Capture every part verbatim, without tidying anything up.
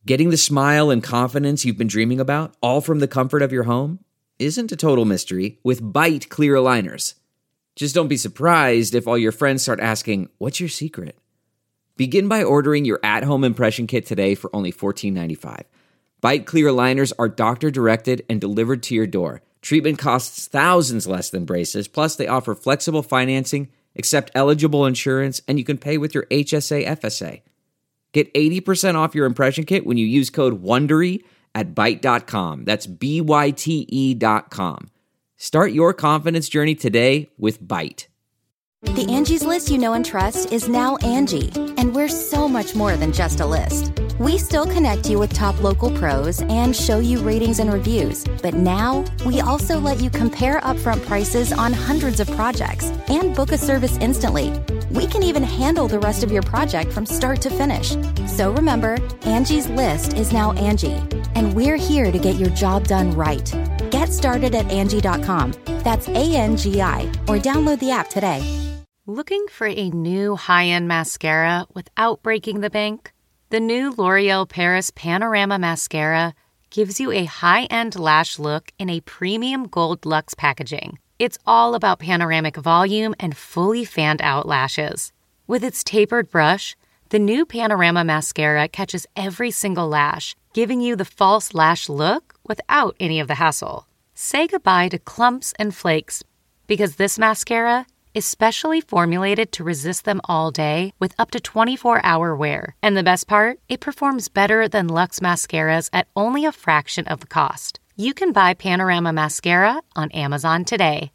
Getting the smile and confidence you've been dreaming about, all from the comfort of your home, isn't a total mystery with Byte clear aligners. Just don't be surprised if all your friends start asking, "What's your secret?" Begin by ordering your at-home impression kit today for only fourteen ninety-five. Byte clear aligners are doctor-directed and delivered to your door. Treatment costs thousands less than braces, plus they offer flexible financing, accept eligible insurance, and you can pay with your H S A F S A. Get eighty percent off your impression kit when you use code WONDERY at byte dot com. That's B Y T E dot com. Start your confidence journey today with Byte. The Angie's List you know and trust is now Angie, and we're so much more than just a list. We still connect you with top local pros and show you ratings and reviews, but now we also let you compare upfront prices on hundreds of projects and book a service instantly. We can even handle the rest of your project from start to finish. So remember, Angie's List is now Angie, and we're here to get your job done right. Get started at Angie dot com. That's A N G I, or download the app today. Looking for a new high-end mascara without breaking the bank? The new L'Oreal Paris Panorama Mascara gives you a high-end lash look in a premium gold luxe packaging. It's all about panoramic volume and fully fanned-out lashes. With its tapered brush, the new Panorama Mascara catches every single lash, giving you the false lash look without any of the hassle. Say goodbye to clumps and flakes, because this mascara is specially formulated to resist them all day with up to twenty-four hour wear. And the best part? It performs better than Luxe mascaras at only a fraction of the cost. You can buy Panorama Mascara on Amazon today.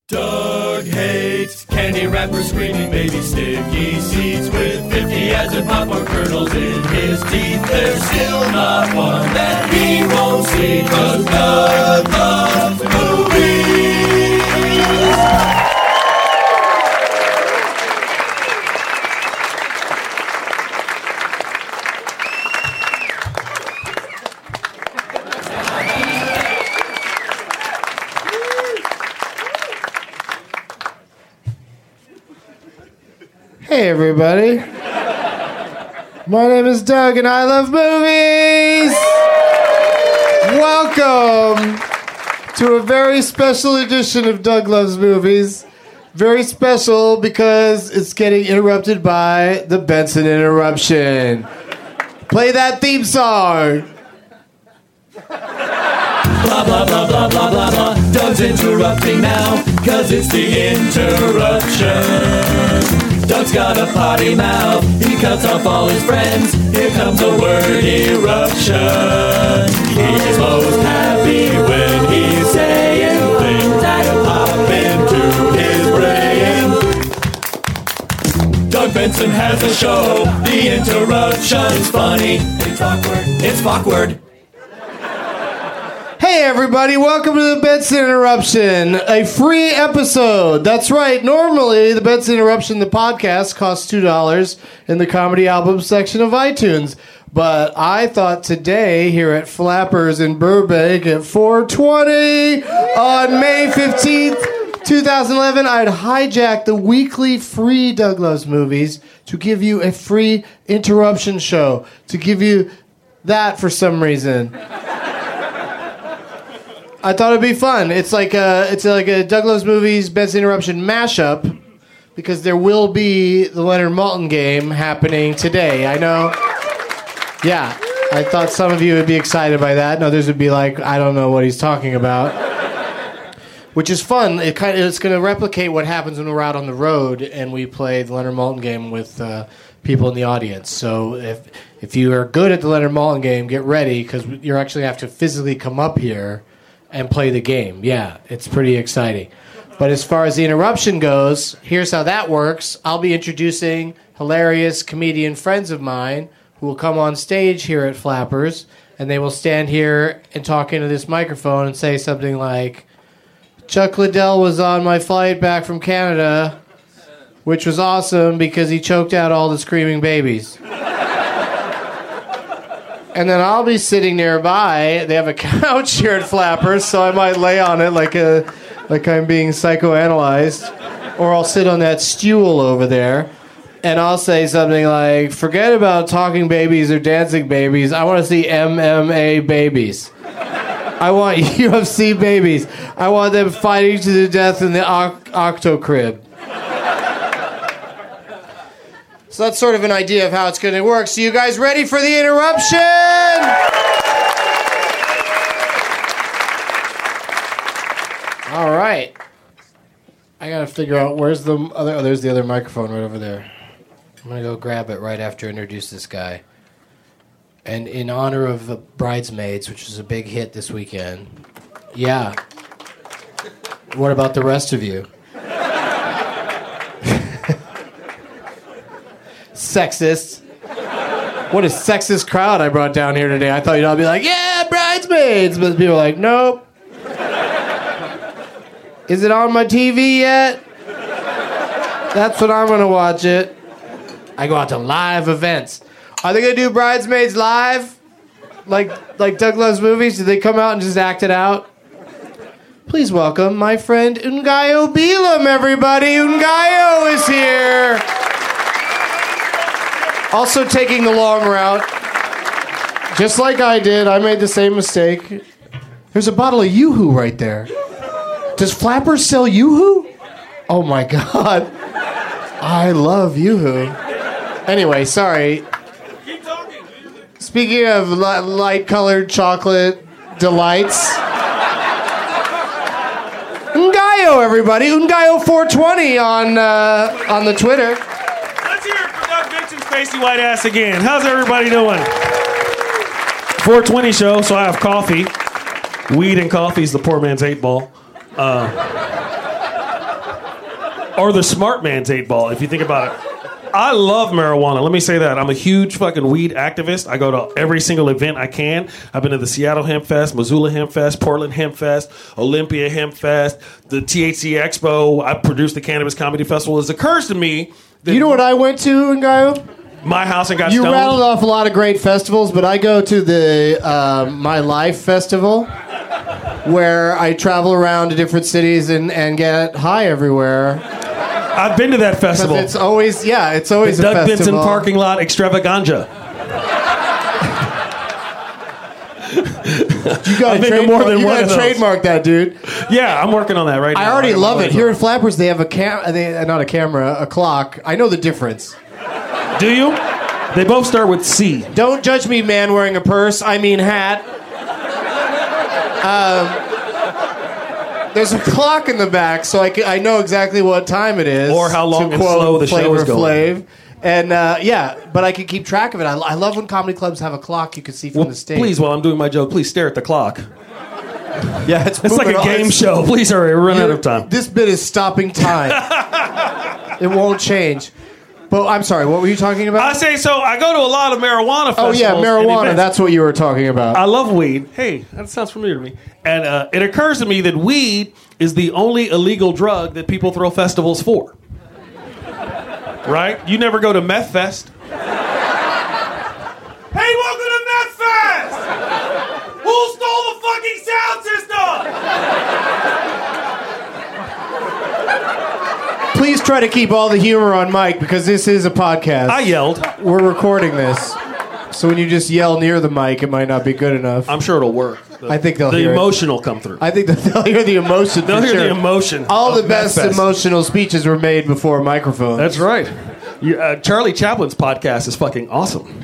Doug hates candy wrappers, screaming baby sticky seeds with fifty ads and popcorn kernels in his teeth. There's still not one that he won't see, 'cause Doug loves movies. Hey everybody, my name is Doug and I love movies! Welcome to a very special edition of Doug Loves Movies. Very special because it's getting interrupted by the Benson Interruption. Play that theme song! Blah, blah, blah, blah, blah, blah, blah. Doug's interrupting now, 'cause it's the interruption. Doug's got a potty mouth, he cuts off all his friends. Here comes a word eruption. He's most happy when he's saying things that pop into his brain. Doug Benson has a show, The Interruption's funny. It's awkward. It's awkward. Hey everybody, welcome to the Benson Interruption, a free episode. That's right, normally the Benson Interruption, the podcast, costs two dollars in the comedy album section of iTunes. But I thought today, here at Flappers in Burbank at four twenty on May fifteenth, twenty eleven, I'd hijack the weekly free Doug Loves Movies to give you a free interruption show, to give you that for some reason. I thought it'd be fun. It's like a, it's like a Doug Loves Movies Benson Interruption mashup, because there will be the Leonard Maltin game happening today. I know. Yeah, I thought some of you would be excited by that, and others would be like, I don't know what he's talking about. Which is fun. It kind of, it's going to replicate what happens when we're out on the road and we play the Leonard Maltin game with uh, people in the audience. So if if you are good at the Leonard Maltin game, get ready, because you actually have to physically come up here and play the game. Yeah, it's pretty exciting. But as far as the interruption goes, here's how that works. I'll be introducing hilarious comedian friends of mine who will come on stage here at Flappers, and they will stand here and talk into this microphone and say something like, Chuck Liddell was on my flight back from Canada, which was awesome because he choked out all the screaming babies. And then I'll be sitting nearby. They have a couch here at Flappers, so I might lay on it like a, like I'm being psychoanalyzed. Or I'll sit on that stool over there. and I'll say something like, forget about talking babies or dancing babies. I want to see M M A babies. I want U F C babies. I want them fighting to the death in the oct- octo crib. So that's sort of an idea of how it's going to work. So you guys ready for the interruption? All right. I got to figure out where's the other... Oh, there's the other microphone right over there. I'm going to go grab it right after I introduce this guy. And in honor of uh, Bridesmaids, which is a big hit this weekend. Yeah. What about the rest of you? Sexist. What a sexist crowd I brought down here today. I thought you'd all be like, yeah, Bridesmaids. But people are like, nope. Is it on my T V yet? That's when I'm going to watch it. I go out to live events. Are they going to do Bridesmaids live? Like like Doug Loves Movies? Do they come out and just act it out? Please welcome my friend Ngayo Belam, everybody. Ngayo is here. Also taking the long route. Just like I did, I made the same mistake. There's a bottle of Yoo-Hoo right there. Does Flappers sell Yoo-Hoo? Oh my God. I love Yoo-Hoo. Anyway, sorry. Keep talking. Speaking of li- light-colored chocolate delights. Ngayo, everybody. Ngayo four twenty on uh, on the Twitter. Let's hear it for Doug Vincent's pasty white ass again. How's everybody doing? four twenty show, so I have coffee. Weed and coffee is the poor man's eight ball. Uh, or the smart man's eight ball, if you think about it. I love marijuana. Let me say that. I'm a huge fucking weed activist. I go to every single event I can. I've been to the Seattle Hemp Fest, Missoula Hemp Fest, Portland Hemp Fest, Olympia Hemp Fest, the T H C Expo. I produced the Cannabis Comedy Festival. It occurs to me that You know what I went to, Ngayo? my house and got You stoned. rattled off a lot of great festivals, but I go to the uh, My Life Festival, where I travel around to different cities and, and get high everywhere. I've been to that festival. It's always, yeah, it's always The a Doug festival. Benson parking lot extravaganza. You got I've to been to more than you one gotta of those. trademark that, dude. Yeah, I'm working on that right now. I already got love my it. legs Here on. at Flappers, they have a cam, they, not a camera, a clock. I know the difference. Do you? They both start with C. Don't judge me, man wearing a purse. I mean hat. Um, there's a clock in the back, so I, can, I know exactly what time it is. Or how long to and quote slow the show Flavor is going. Flav. And uh, yeah, but I can keep track of it. I, I love when comedy clubs have a clock you can see from Well, the stage. please, while I'm doing my joke, please stare at the clock. Yeah, it's, It's like a moving on. game It's- show. Please hurry, we're running out You're- of time. This bit is stopping time. It won't change. But I'm sorry, what were you talking about? I say so. I go to a lot of marijuana oh festivals. yeah, and marijuana. events. That's what you were talking about. I love weed. Hey, that sounds familiar to me. And uh, it occurs to me that weed is the only illegal drug that people throw festivals for. Right? You never go to Meth Fest. Hey, welcome to Meth Fest! Who stole the fucking sound system? Please try to keep all the humor on mic because this is a podcast. I yelled. We're recording this, so when you just yell near the mic, it might not be good enough. I'm sure it'll work. The, I think they'll the hear it. emotion will come through. I think that they'll hear the emotion. They'll for hear sure. the emotion. All of the best Meth Fest. emotional speeches were made before microphones. That's right. You, uh, Charlie Chaplin's podcast is fucking awesome.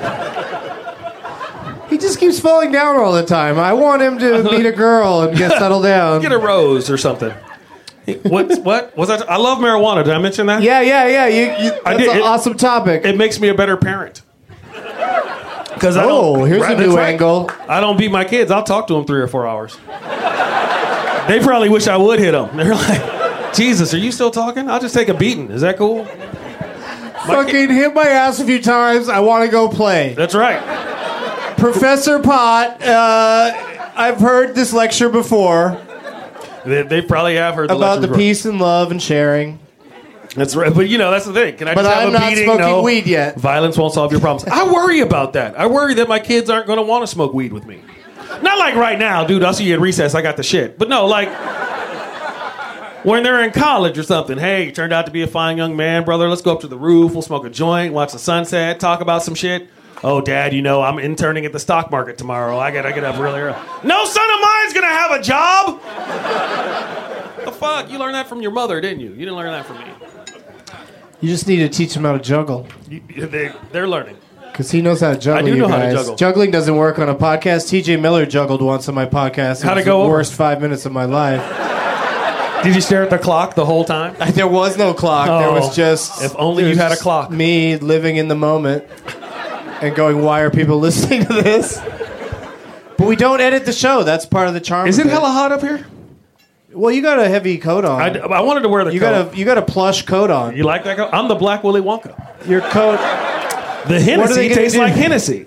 He just keeps falling down all the time. I want him to meet a girl and get settled down. Get a rose or something. What? What was that? I love marijuana. Did I mention that? Yeah, yeah, yeah. You, you, I that's did. an It- awesome topic. It makes me a better parent. Because I Oh, don't, here's a that's new angle. I don't beat my kids. I'll talk to them three or four hours. They probably wish I would hit them. They're like, Jesus, are you still talking? I'll just take a beating. Is that cool? Fucking hit my ass a few times. I want to go play. That's right. Professor Pot, uh, I've heard this lecture before They, they probably have heard the about the lectures before. peace and love and sharing. That's right. But you know, that's the thing. Can I But just have I'm a not beating? smoking No. weed yet. Violence won't solve your problems. I worry about that. I worry that my kids aren't going to want to smoke weed with me. Not like right now, dude. I'll see you at recess. I got the shit. But no, like, when they're in college or something. Hey, you turned out to be a fine young man, brother. Let's go up to the roof. We'll smoke a joint, watch the sunset, talk about some shit. Oh, Dad, you know, I'm interning at the stock market tomorrow. I got to get up really early. No son of mine's going to have a job. The fuck? You learned that from your mother, didn't you? You didn't learn that from me. You just need to teach him how to juggle. You, they, they're learning. Because he knows how to juggle. I do you know guys. how to juggle. Juggling doesn't work on a podcast. T J Miller juggled once on my podcast. How'd it was go the over? worst five minutes of my life. Did you stare at the clock the whole time? There was no clock. Oh, there was just... if only there you was had a just clock. Me living in the moment and going, why are people listening to this? But we don't edit the show. That's part of the charm. Is of it hella hot up here? Well, you got a heavy coat on. I, I wanted to wear the you coat. got a you got a plush coat on. You like that coat? I'm the Black Willy Wonka. Your coat. The Hennessy gonna tastes do? like Hennessy.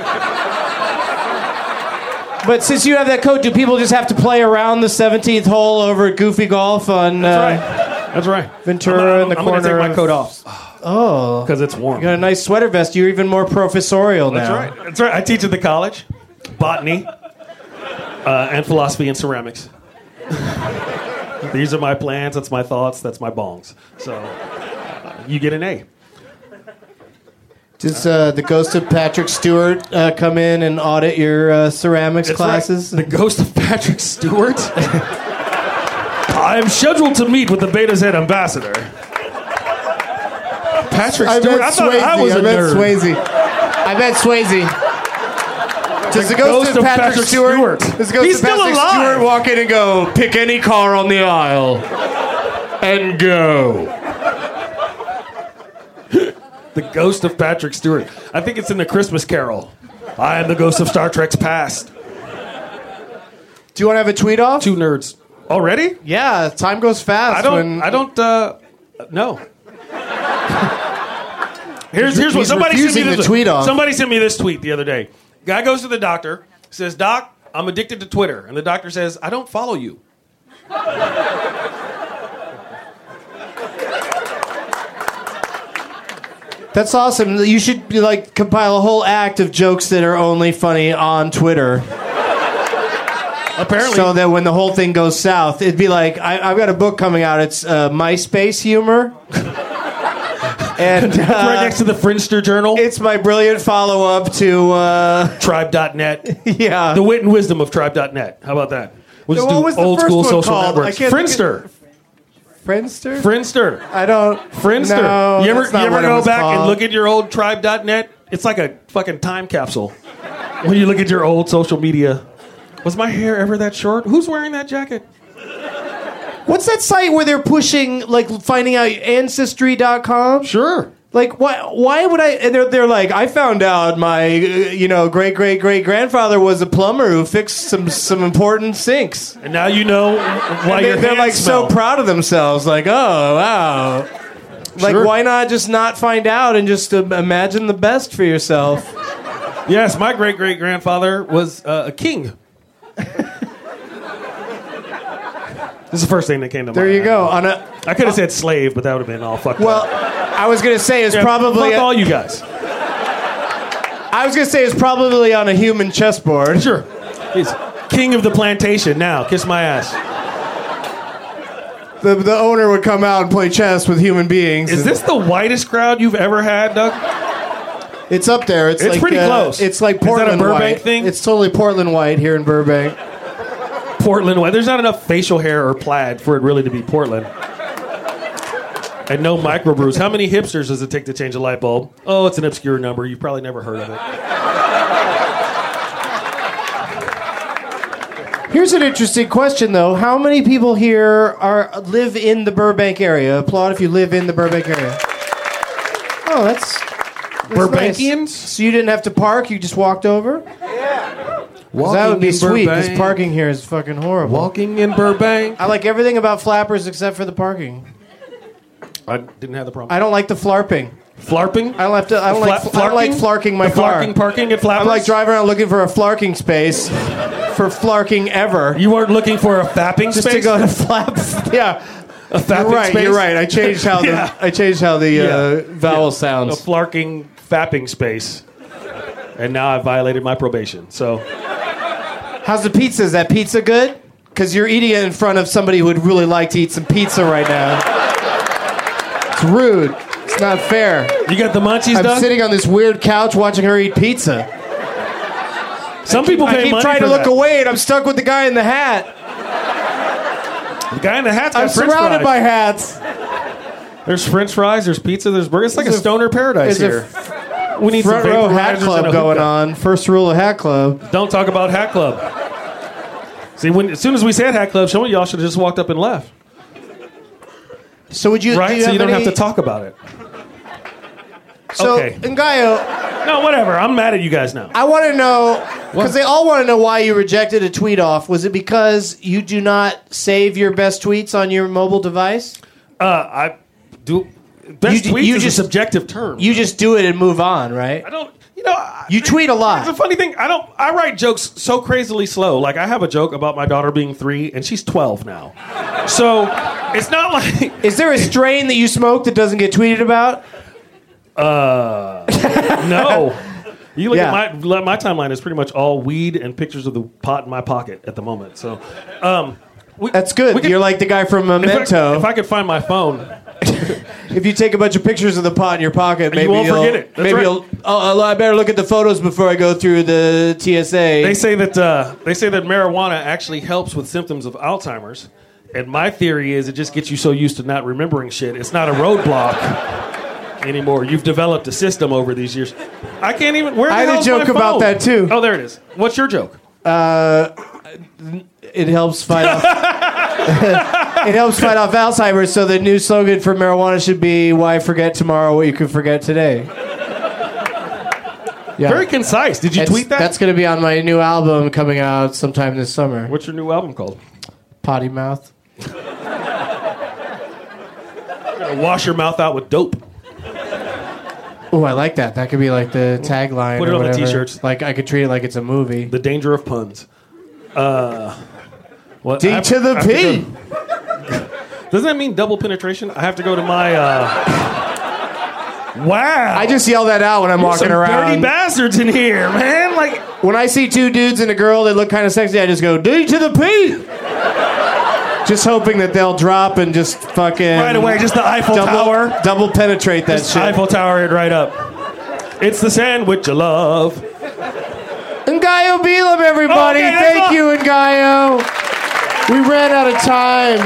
But since you have that coat, do people just have to play around the seventeenth hole over at Goofy Golf on That's uh, right. That's right. Ventura I'm, in the I'm corner? gonna take my of- coat off Oh, because it's warm. you got a nice sweater vest. You're even more professorial now. That's right. That's right. I teach at the college, botany, uh, and philosophy and ceramics. These are my plans. That's my thoughts. That's my bongs. So uh, you get an A. Does uh, the ghost of Patrick Stewart uh, come in and audit your uh, ceramics That's classes? right. The ghost of Patrick Stewart. I am scheduled to meet with the Beta Z ambassador. Patrick I Stewart. meant I thought Swayze. I was a I meant nerd. Swayze. I meant Swayze. Does the, ghost, of, Patrick, Stewart, Stewart. Does the ghost He's of still Patrick alive. Stewart walk in and go, pick any car on the aisle and go? The ghost of Patrick Stewart. I think it's in the Christmas Carol. I am the ghost of Star Trek's past. Do you want to have a tweet off? Two nerds. Already? Yeah, time goes fast. I don't. When... I don't. Uh, no. here's here's what He's somebody sent me refusing this. to tweet off. Somebody sent me this tweet the other day. Guy goes to the doctor, says, "Doc, I'm addicted to Twitter," and the doctor says, "I don't follow you." That's awesome. You should be like compile a whole act of jokes that are only funny on Twitter. Apparently, So that when the whole thing goes south, it'd be like, I, I've got a book coming out. It's uh, MySpace humor. And it's right uh, next to the Friendster Journal. it's my brilliant follow-up to, uh, Tribe dot net. yeah. The wit and wisdom of Tribe dot net. How about that? We'll just What do was the old first school one social called? I networks. can't think Friendster. of- Friendster? Friendster. I don't... Friendster. No, you ever, that's not you ever what it go was back and called. look at your old Tribe dot net? It's like a fucking time capsule. When you look at your old social media. Was my hair ever that short? Who's wearing that jacket? What's that site where they're pushing, like, finding out Ancestry dot com? Sure. Like, why, why would I... And they're, they're like, I found out my, uh, you know, great-great-great-grandfather was a plumber who fixed some some important sinks. And now you know why And your they, they're, hands like, smell. so proud of themselves. Like, oh, wow. Like, Sure. why not just not find out and just uh, imagine the best for yourself? Yes, my great-great-grandfather was uh, a king. This is the first thing that came to mind. There you go. On a... I could have said slave, but that would have been all fucked Well, up. I was going to say it's Yeah, probably... fuck all you guys. I was going to say it's probably on a human chessboard. Sure. He's king of the plantation now. Kiss my ass. The, the owner would come out and play chess with human beings. Is this the whitest crowd you've ever had, Doug? It's up there. It's, It's like, pretty uh, close. It's like Is that a Portland Burbank white. thing? It's totally Portland white here in Burbank. Portland. Well, there's not enough facial hair or plaid for it really to be Portland. And no microbrews. How many hipsters does it take to change a light bulb? Oh, it's an obscure number. You've probably never heard of it. Here's an interesting question, though. How many people here are live in the Burbank area? Applaud if you live in the Burbank area. Oh, that's, that's Burbankians? nice. So you didn't have to park. You just walked over. Walking That would be in sweet because Burbank. parking here is fucking horrible. Walking in Burbank. I like everything about flappers except for the parking. I didn't have the problem. I don't like the flarping. Flarping? I don't have to. I don't Fla- like. I don't like flarking my the car. flarking parking at Flappers? I'm like driving around looking for a flarking space for flarking ever. You weren't looking for a fapping just space? to go to flap. Yeah, a fapping you're right. space? You're right. I changed how the Yeah. I changed how the uh, Yeah. vowel A sounds. flarking fapping space. And now I've violated my probation. So How's the pizza? Is that pizza good? because you're eating it in front of somebody who would really like to eat some pizza right now. It's rude. It's not fair. You got the munchies I'm done? sitting on this weird couch watching her eat pizza. Some people I pay keep money trying for to look that. away, and I'm stuck with the guy in the hat. The guy in the hat's got I'm French surrounded fries. by hats. There's French fries. There's pizza. There's burgers. It's like a There's a- stoner paradise there's a here. We need Front some row vaporizers hat and a club going hookah. on. First rule of hat club. Don't talk about Hat Club. See, when as soon as we said Hat Club, some of y'all should have just walked up and left. So would you? Right? Do you so have you don't any- have to talk about it. So, Okay. Ngaio, No, whatever. I'm mad at you guys now. I want to know, because they all want to know why you rejected a tweet off. Was it because you do not save your best tweets on your mobile device? Uh, I do. Best You- tweets you is just- a subjective term. You just do it and move on, right? I don't. You know. I, You tweet a lot. It's a funny thing. I don't. I write jokes so crazily slow. Like I have a joke about my daughter being three, and she's twelve now. So it's not like. Is there a strain that you smoke that doesn't get tweeted about? Uh, no. You look Yeah. at my my timeline is pretty much all weed and pictures of the pot in my pocket at the moment. So, um, we, That's good. we could- You're like the guy from if I, Memento. if I could find my phone, If you take a bunch of pictures of the pot in your pocket, maybe won't you'll, forget it. That's maybe right. you'll. Oh, I better look at the photos before I go through the T S A. they say that uh, they say that marijuana actually helps with symptoms of Alzheimer's, and my theory is it just gets you so used to not remembering shit. It's not a roadblock anymore. You've developed a system over these years. I can't even. Where the I had a hell's joke my about phone? that, too. Oh, there it is. What's your joke? It helps fight off. It helps fight off Alzheimer's. So the new slogan for marijuana should be "Why forget tomorrow what you could forget today." Yeah. Very concise. Did you It's- tweet that? That's going to be on my new album coming out sometime this summer. What's your new album called? Potty mouth. Wash your mouth out with dope. Oh, I like that. That could be like the tagline. Put it or on the whatever. t-shirts. Like I could treat it like it's a movie. The danger of puns. Uh, what, D I have- to the I have P. go- Doesn't that mean double penetration? I have to go to my. Uh... Wow. I just yell that out when I'm There's walking some around. dirty bastards in here, man. Like When I see two dudes and a girl that look kind of sexy, I just go D to the P. Just hoping that they'll drop and just fucking right away, just the Eiffel double, Tower. double penetrate that Just shit. Eiffel Tower it right up. It's the sandwich of love. Ngaio Belam, everybody. Okay, that's Thank all. you, Ngaio. We ran out of time.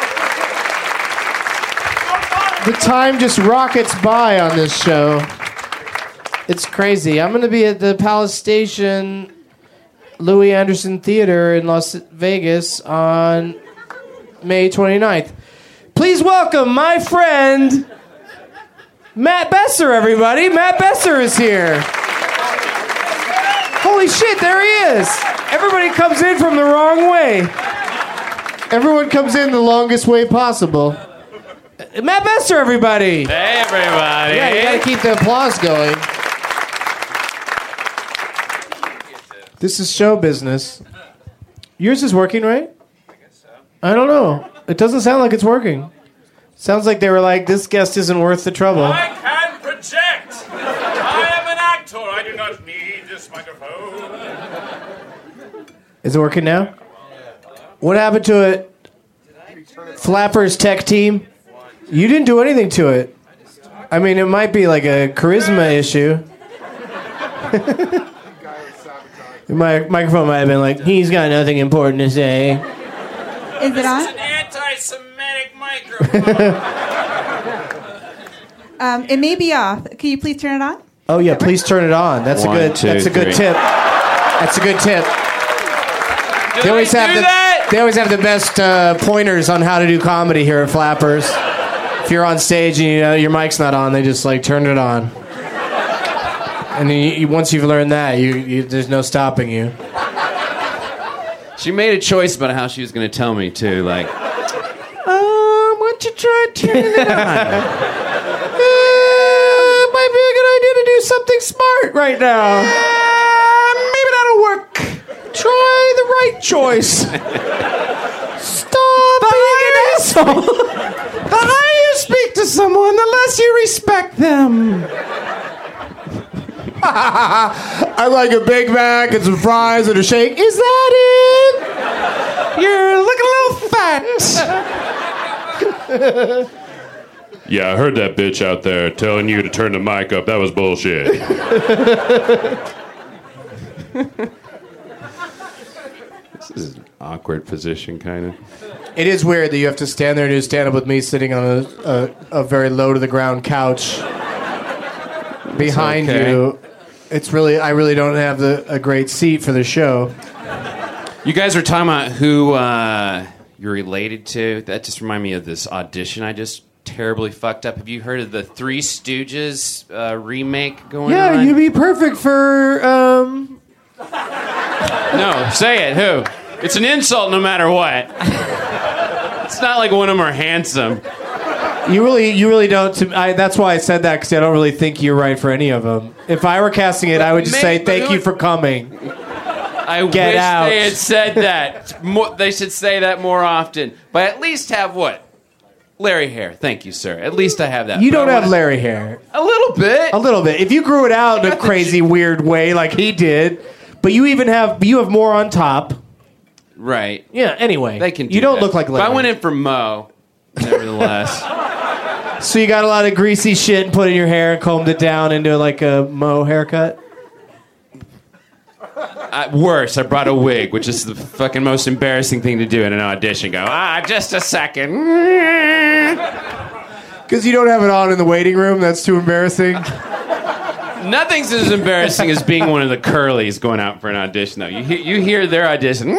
The time just rockets by on this show. It's crazy. I'm going to be at the Palace Station Louis Anderson Theater in Las Vegas on May twenty-ninth. Please welcome my friend Matt Besser, everybody. Matt Besser is here. Holy shit, there he is. Everybody comes in from the wrong way. Everyone comes in the longest way possible. Uh, Matt Besser, everybody. Hey, everybody. Yeah, you gotta keep the applause going. This is show business. Yours is working, right? I guess so. I don't know. It doesn't sound like it's working. Sounds like they were like, this guest isn't worth the trouble. I can project. I am an actor. I do not need this microphone. Is it working now? What happened to it? Flappers tech team? You didn't do anything to it. I mean, it might be like a charisma issue. My microphone might have been like, he's got nothing important to say. Is it on? It's an anti-Semitic microphone. Um, it may be off. Can you please turn it on? Oh yeah, please turn it on. That's One, a good. two, that's a good three. tip. That's a good tip. Did They always I have do the. that? They always have the best uh, pointers on how to do comedy here at Flappers. If you're on stage and you know your mic's not on, they just like turn it on. And you, you, once you've learned that, you, you there's no stopping you. She made a choice about how she was going to tell me too. Like, Um, why don't you try turning it on? uh, might be a good idea to do something smart right now. Uh, maybe that'll work. Try the right choice. Stop being an asshole. The higher you speak to someone, the less you respect them. I like a Big Mac and some fries and a shake. Is that it? You're looking a little fat. Yeah, I heard that bitch out there telling you to turn the mic up. That was bullshit. This is an awkward position, kind of. It is weird that you have to stand there and do stand up with me sitting on a, a, a very low to the ground couch behind okay. you. It's really, I really don't have the, a great seat for the show. You guys were talking about who uh, you're related to. That just reminded me of this audition I just terribly fucked up. Have you heard of the Three Stooges uh, remake going yeah, on? Yeah, you'd be perfect for. Um... No, say it. Who? It's an insult no matter what. It's not like one of them are handsome. You really, you really don't. To, I, that's why I said that, because I don't really think you're right for any of them. If I were casting it, I would just Maybe, say thank you for coming. I Get wish out. they had said that. More, they should say that more often. But at least have what? Larry hair. Thank you, sir. At least I have that. You But don't I have wanna- Larry hair. A little bit. A little bit. If you grew it out in a crazy, weird way like he did, but you even have you have more on top. Right. Yeah. Anyway, They can. Do you don't that. look like Larry. But I went in for Mo. Nevertheless. So you got a lot of greasy shit and put in your hair and combed it down into like a Mo haircut. Uh, worse, I brought a wig, which is the fucking most embarrassing thing to do in an audition. Go, ah, just a second. Because you don't have it on in the waiting room. That's too embarrassing. Nothing's as embarrassing as being one of the curlies going out for an audition, though. You, he- you hear their audition,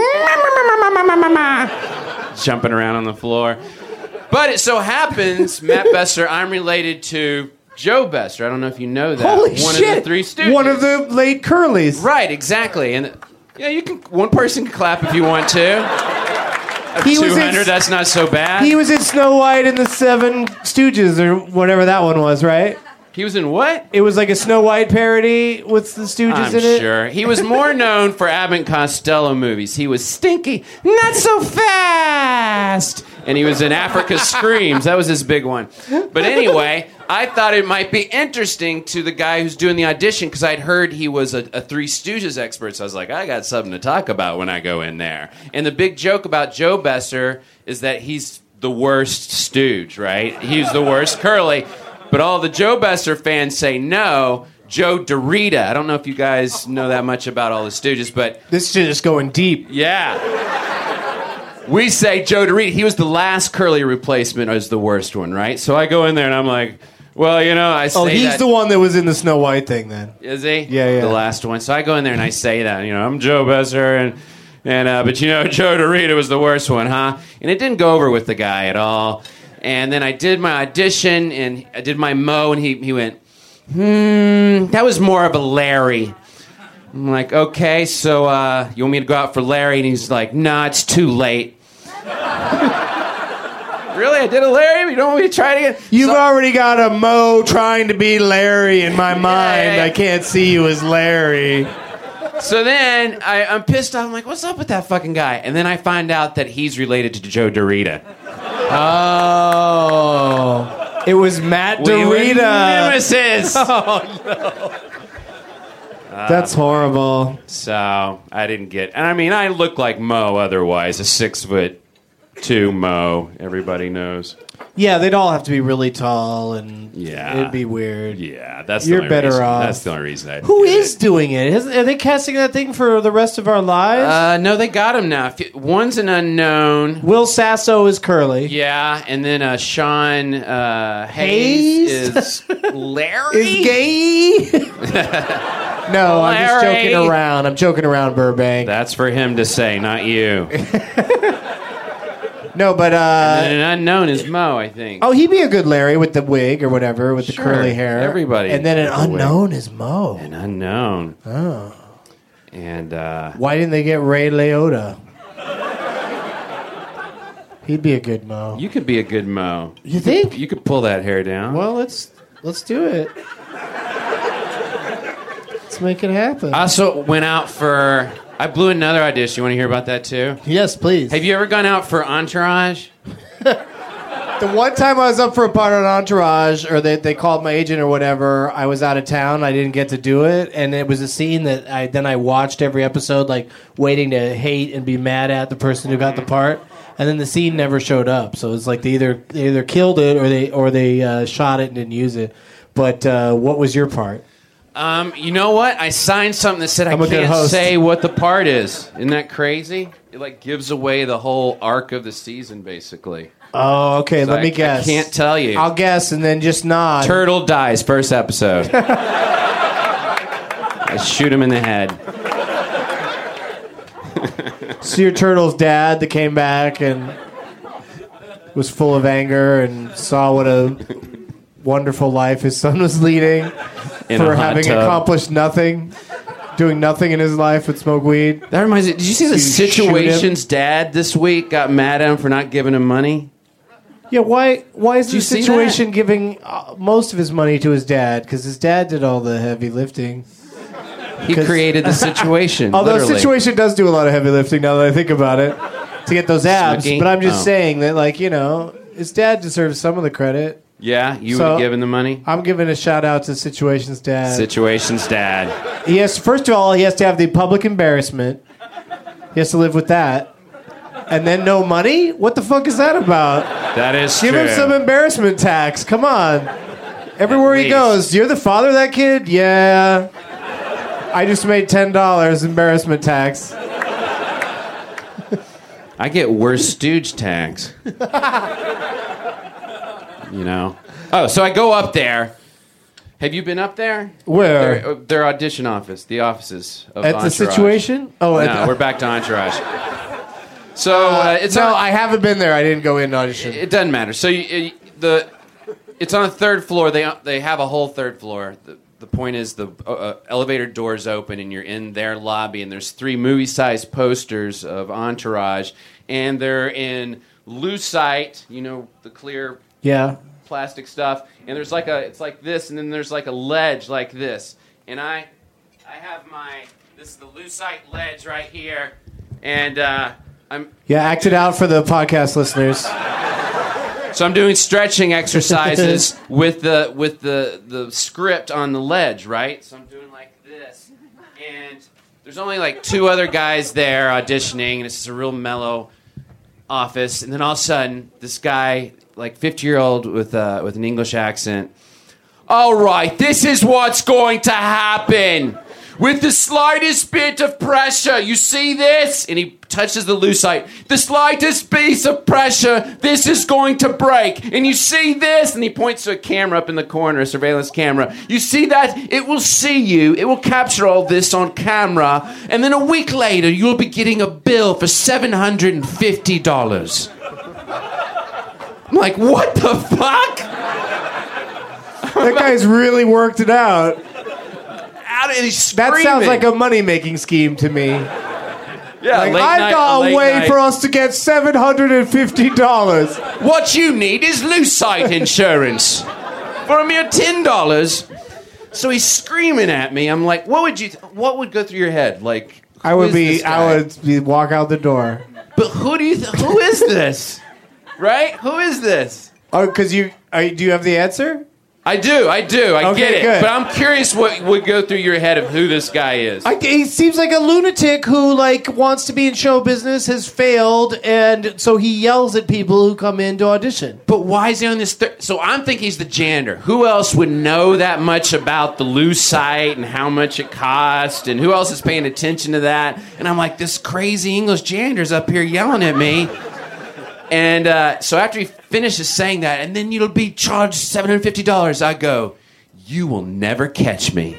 jumping around on the floor. But it so happens, Matt Besser, I'm related to Joe Besser. I don't know if you know that. Holy one shit! Of the three Stooges. One of the late Curlies. Right, exactly. And yeah, you can. One person can clap if you want to. He was two in- hundred. That's not so bad. He was in Snow White and the Seven Stooges, or whatever that one was, right? He was in what? It was like a Snow White parody with the Stooges I'm in it. sure. He was more known for Abbott and Costello movies. He was Stinky, Not So Fast. And he was in Africa Screams. That was his big one. But anyway, I thought it might be interesting to the guy who's doing the audition, because I'd heard he was a, a Three Stooges expert. So I was like, I got something to talk about when I go in there. And the big joke about Joe Besser is that he's the worst stooge, right? He's the worst curly. But all the Joe Besser fans say no. Joe Dorita. I don't know if you guys know that much about all the Stooges, but This shit is going deep. yeah. We say Joe Dorita. He was the last curly replacement as the worst one, right? So I go in there and I'm like, well, you know, I say Oh, he's that. the one that was in the Snow White thing then. Is he? Yeah, yeah. The last one. So I go in there and I say that, you know, I'm Joe Besser, and and uh, but you know, Joe Dorita was the worst one, huh? And it didn't go over with the guy at all. And then I did my audition and I did my Mo, and he he went, hmm, that was more of a Larry. I'm like, okay, so uh, you want me to go out for Larry? And he's like, nah, it's too late. Really? I did a Larry? You don't want me to try it again? You've So- already got a Mo trying to be Larry in my mind. yeah, yeah. I can't see you as Larry. So then I, I'm pissed off. I'm like, what's up with that fucking guy? And then I find out that he's related to Joe Dorita. Oh. It was Matt We were Dorita. nemesis. Oh, no. That's horrible. So I didn't get. And I mean, I look like Mo otherwise. A six foot two Mo. Everybody knows. Yeah, they'd all have to be really tall, and Yeah. it'd be weird. Yeah, that's You're the only better reason. off. That's the only reason I. Who did is it. doing it? Is- Are they casting that thing for the rest of our lives? Uh, no, they got him now. If you- One's an unknown. Will Sasso is Curly. Yeah, and then uh, Sean uh, Hayes? Hayes, is Larry. Is gay? No, I'm just Larry. joking around. I'm joking around, Burbank. That's for him to say, not you. No, but uh, And an unknown is Mo, I think. oh, he'd be a good Larry with the wig or whatever, with the Sure, curly hair. everybody And then an with the wig. unknown is Mo. An unknown. Oh. And uh, Why didn't they get Ray Liotta? He'd be a good Mo. you could be a good Mo. You think? You could pull that hair down. Well, let's let's do it. Let's make it happen. I also went out for. I blew another audition. You want to hear about that too? Yes, please. Have you ever gone out for Entourage? The one time I was up for a part on Entourage, or they, they called my agent or whatever, I was out of town. I didn't get to do it, and it was a scene that I then I watched every episode, like waiting to hate and be mad at the person who got the part, and then the scene never showed up. So it's like they either they either killed it or they or they uh, shot it and didn't use it. But uh, what was your part? Um, you know what? I signed something that said I I'm a good can't host. say what the part is. Isn't that crazy? It like gives away the whole arc of the season, basically. Oh, okay. So let I, me guess. I can't tell you. I'll guess and then just nod. Turtle dies first episode. I shoot him in the head. So your turtle's dad that came back and was full of anger and saw what a wonderful life his son was leading In for a hot having tub. accomplished nothing, doing nothing in his life but smoke weed. That reminds me. Did you see the So you shoot him? Situation's dad this week got mad at him for not giving him money? Yeah, why? Why is Did you the see situation giving uh, most of his money to his dad? Because his dad did all the heavy lifting. He 'Cause- created the situation. Although literally. Situation does do a lot of heavy lifting now that I think about it to get those abs. Snooki? But I'm just Oh. saying that, like, you know, his dad deserves some of the credit. Yeah, you So- would have given the money. I'm giving a shout out to Situation's dad. Situation's dad. He has, first of all, he has to have the public embarrassment. He has to live with that. And then no money? What the fuck is that about? That is Give true. him some embarrassment tax. Come on. Everywhere At he least. goes, you're the father of that kid? Yeah. I just made ten dollars embarrassment tax. I get worse stooge tags. You know. Oh, so I go up there. Have you been up there? Where? Their, their audition office, the offices of At the Entourage. Situation? Oh, No, at the- we're back to Entourage. So uh, it's no, on, I haven't been there. I didn't go in audition. It doesn't matter. So you, you- the it's on the third floor. They they have a whole third floor. The, the point is the uh, uh, elevator doors open and you're in their lobby and there's three movie-sized posters of Entourage and they're in lucite, you know, the clear Yeah. plastic stuff. And there's like a it's like this and then there's like a ledge like this. And I I have my this is the lucite ledge right here and uh, I'm Yeah, act it out for the podcast listeners. So I'm doing stretching exercises with the with the, the script on the ledge, right? So I'm doing like this. And there's only like two other guys there auditioning, and it's just a real mellow office. And then all of a sudden, this guy, like fifty-year-old with uh, with an English accent, all right, this is what's going to happen. With the slightest bit of pressure, you see this? And he touches the lucite. The slightest piece of pressure, this is going to break. And you see this? And he points to a camera up in the corner, a surveillance camera. You see that? It will see you. It will capture all this on camera. And then a week later, you'll be getting a bill for seven hundred fifty dollars. I'm like, what the fuck? That guy's really worked it out. Out and he's That screaming. sounds like a money-making scheme to me. Yeah, Like, late I've night- got a late way night. for us to get seven hundred fifty dollars. What you need is lucite insurance for a mere ten dollars. So he's screaming at me. I'm like, what would you? Th- what would go through your head? Like, I who would is be, this I guy? would be, walk out the door. But who do you? Th- who is this? Right? Who is this? Oh, because you, are, you- do you have the answer? I do. I do. I Okay, get it. good. But I'm curious what would go through your head of who this guy is. I, he seems like a lunatic who like wants to be in show business, has failed, and so he yells at people who come in to audition. But why is he on this? Thir- so I'm thinking he's the janitor. Who else would know that much about the lucite and how much it cost? And who else is paying attention to that? And I'm like, this crazy English janitor's up here yelling at me. And uh, so after he finishes saying that, and then you'll be charged seven hundred fifty dollars, I go, you will never catch me.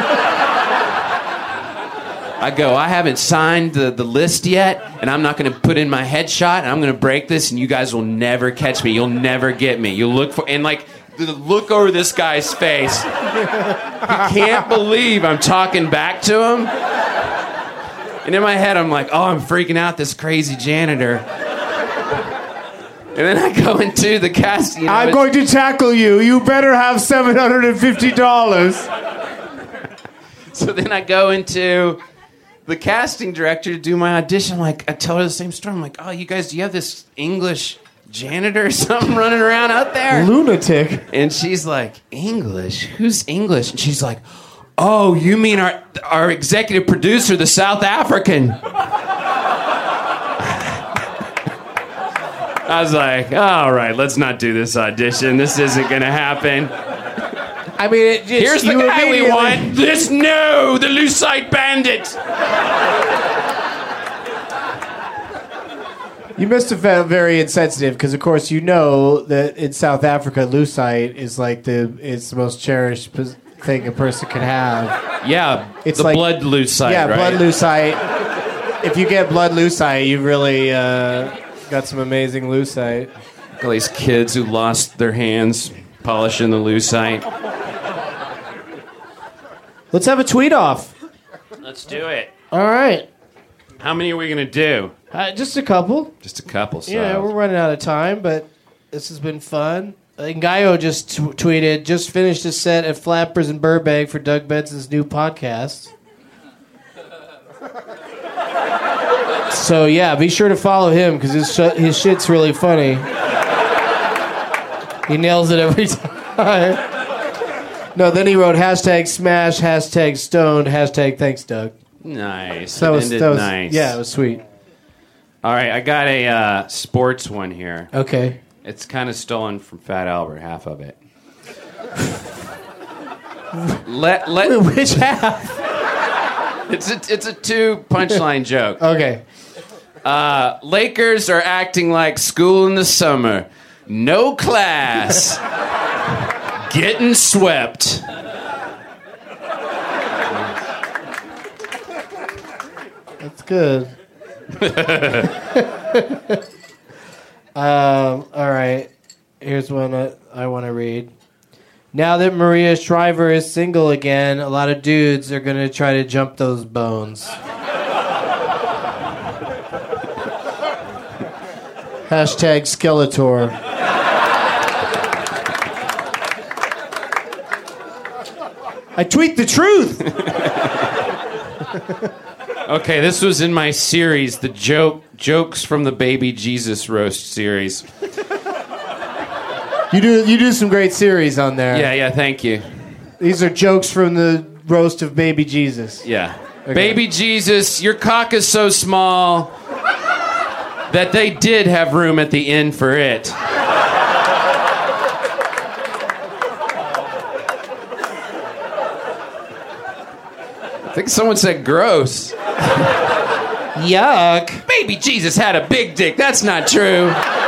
I go, I haven't signed the, the list yet, and I'm not going to put in my headshot, and I'm going to break this, and you guys will never catch me. You'll never get me. You'll look for, and like, the look over this guy's face. He can't believe I'm talking back to him. And in my head, I'm like, oh, I'm freaking out this crazy janitor. And then I go into the casting. I'm going to tackle you. You better have seven hundred fifty dollars. So then I go into the casting director to do my audition. Like, I tell her the same story. I'm like, oh, you guys, do you have this English janitor or something running around out there. Lunatic. And she's like, English? Who's English? And she's like, oh, you mean our our executive producer, the South African? I was like, all right, let's not do this audition. This isn't going to happen. I mean, it just, here's the you guy we immediately- want. This, no, the Lucite Bandit. You must have felt very insensitive because, of course, you know that in South Africa, lucite is like the it's the most cherished pos- thing a person can have. Yeah, It's the like- blood Lucite, yeah, right? blood lucite. If you get blood lucite, you've really uh, got some amazing lucite. All these kids who lost their hands polishing the Lucite. Let's have a tweet off. Let's do it. All right. How many are we going to do? Uh, just a couple. Just a couple, so. Yeah, we're running out of time, but this has been fun. Uh, Ngayo just t- tweeted, just finished a set at Flappers in Burbank for Doug Benson's new podcast. So, yeah, be sure to follow him because his, sh- his shit's really funny. He nails it every time. No, then he wrote hashtag smash, hashtag stoned, hashtag thanks, Doug. Nice. So that was, Ended that was nice. Yeah, it was sweet. All right, I got a uh, sports one here. Okay. It's kind of stolen from Fat Albert, half of it. let let Wait, which half? It's a it's a two punchline joke. Okay. Uh, Lakers are acting like school in the summer. No class. Getting swept. That's good. um, all right. Here's one I, I want to read. Now that Maria Shriver is single again, a lot of dudes are going to try to jump those bones. Hashtag Skeletor. I tweet the truth. Okay, this was in my series, the joke jokes from the Baby Jesus roast series. You do you do some great series on there. Yeah, yeah, thank you. These are jokes from the roast of Baby Jesus. Yeah. Okay. Baby Jesus, your cock is so small that they did have room at the inn for it. I think someone said gross. Yuck. Baby Jesus had a big dick. That's not true.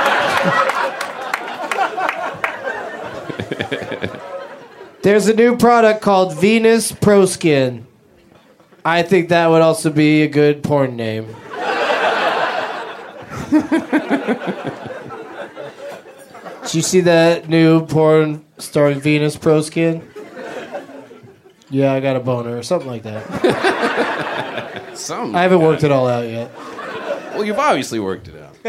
There's a new product called Venus Pro Skin. I think that would also be a good porn name. Did you see that new porn starring Venus Pro Skin? Yeah, I got a boner or something like that. Some I haven't worked it all out yet. Well, you've obviously worked it out.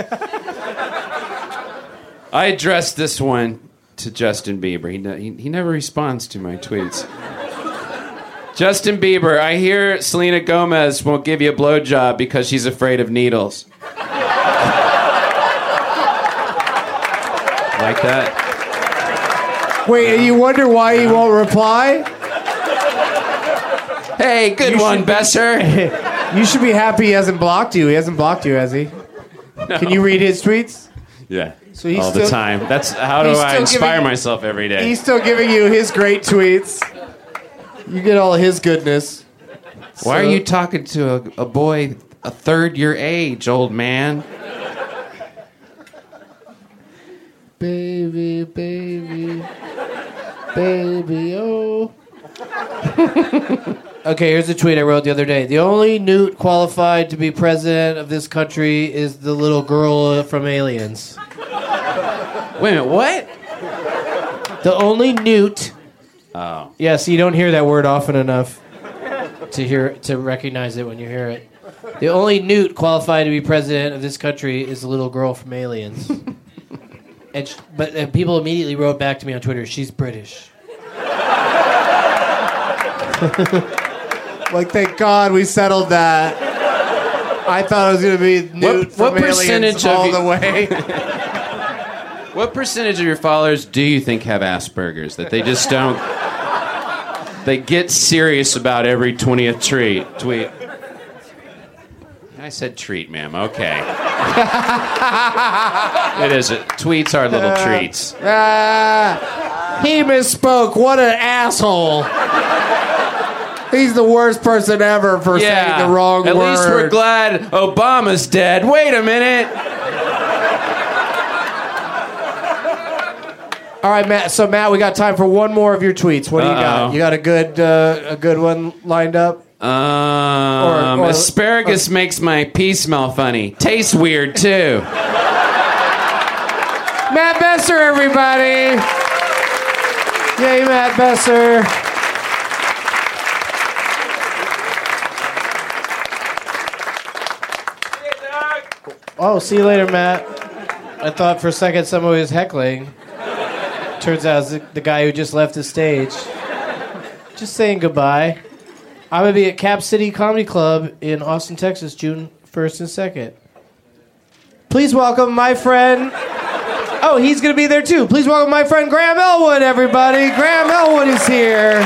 I addressed this one to Justin Bieber. He, ne- he, he never responds to my tweets. Justin Bieber, I hear Selena Gomez won't give you a blowjob because she's afraid of needles. Like that? Wait, and you wonder why he won't reply? Hey, good You one, should- Besser. You should be happy he hasn't blocked you. He hasn't blocked you, has he? No. Can you read his tweets? Yeah. So he's all still- the time. That's how do he's I still inspire giving- myself every day. He's still giving you his great tweets. You get all his goodness. Why So- are you talking to a, a boy a third your age, old man? Baby, baby, baby, oh. Okay, here's a tweet I wrote the other day. The only newt qualified to be president of this country is the little girl from Aliens. Wait a minute, what? The only newt. Oh. Yeah, so you don't hear that word often enough to hear to recognize it when you hear it. The only newt qualified to be president of this country is the little girl from Aliens. And sh- but uh, people immediately wrote back to me on Twitter, she's British. Like, thank God we settled that. I thought it was going to be Newt What- what from Aliens percentage of all you- the way. What percentage of your followers do you think have Asperger's? That they just don't... They get serious about every twentieth treat, tweet. I said treat, ma'am. Okay. It is. It. Tweets are little uh, treats. Uh, he misspoke. What an asshole. He's the worst person ever for yeah, saying the wrong at word. At least we're glad Obama's dead. Wait a minute. All right, Matt. So, Matt, we got time for one more of your tweets. What do you got? Uh-oh. You got a good, uh, a good one lined up? Um, or, or, asparagus or, makes my pee smell funny. Tastes weird too. Matt Besser, everybody! Yay, Matt Besser! Oh, see you later, Matt. I thought for a second somebody was heckling. Turns out it's the, the guy who just left the stage. Just saying goodbye. I'm going to be at Cap City Comedy Club in Austin, Texas, June first and second. Please welcome my friend... Oh, he's going to be there too. Please welcome my friend Graham Elwood, everybody. Graham Elwood is here.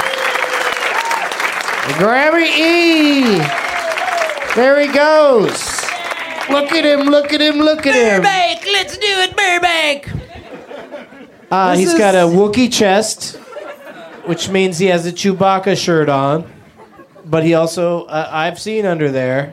Grammy E. There he goes. Look at him, look at him, look at him. Burbank, let's do it, Burbank. Uh, he's is... got a Wookiee chest, which means he has a Chewbacca shirt on. But he also, uh, I've seen under there.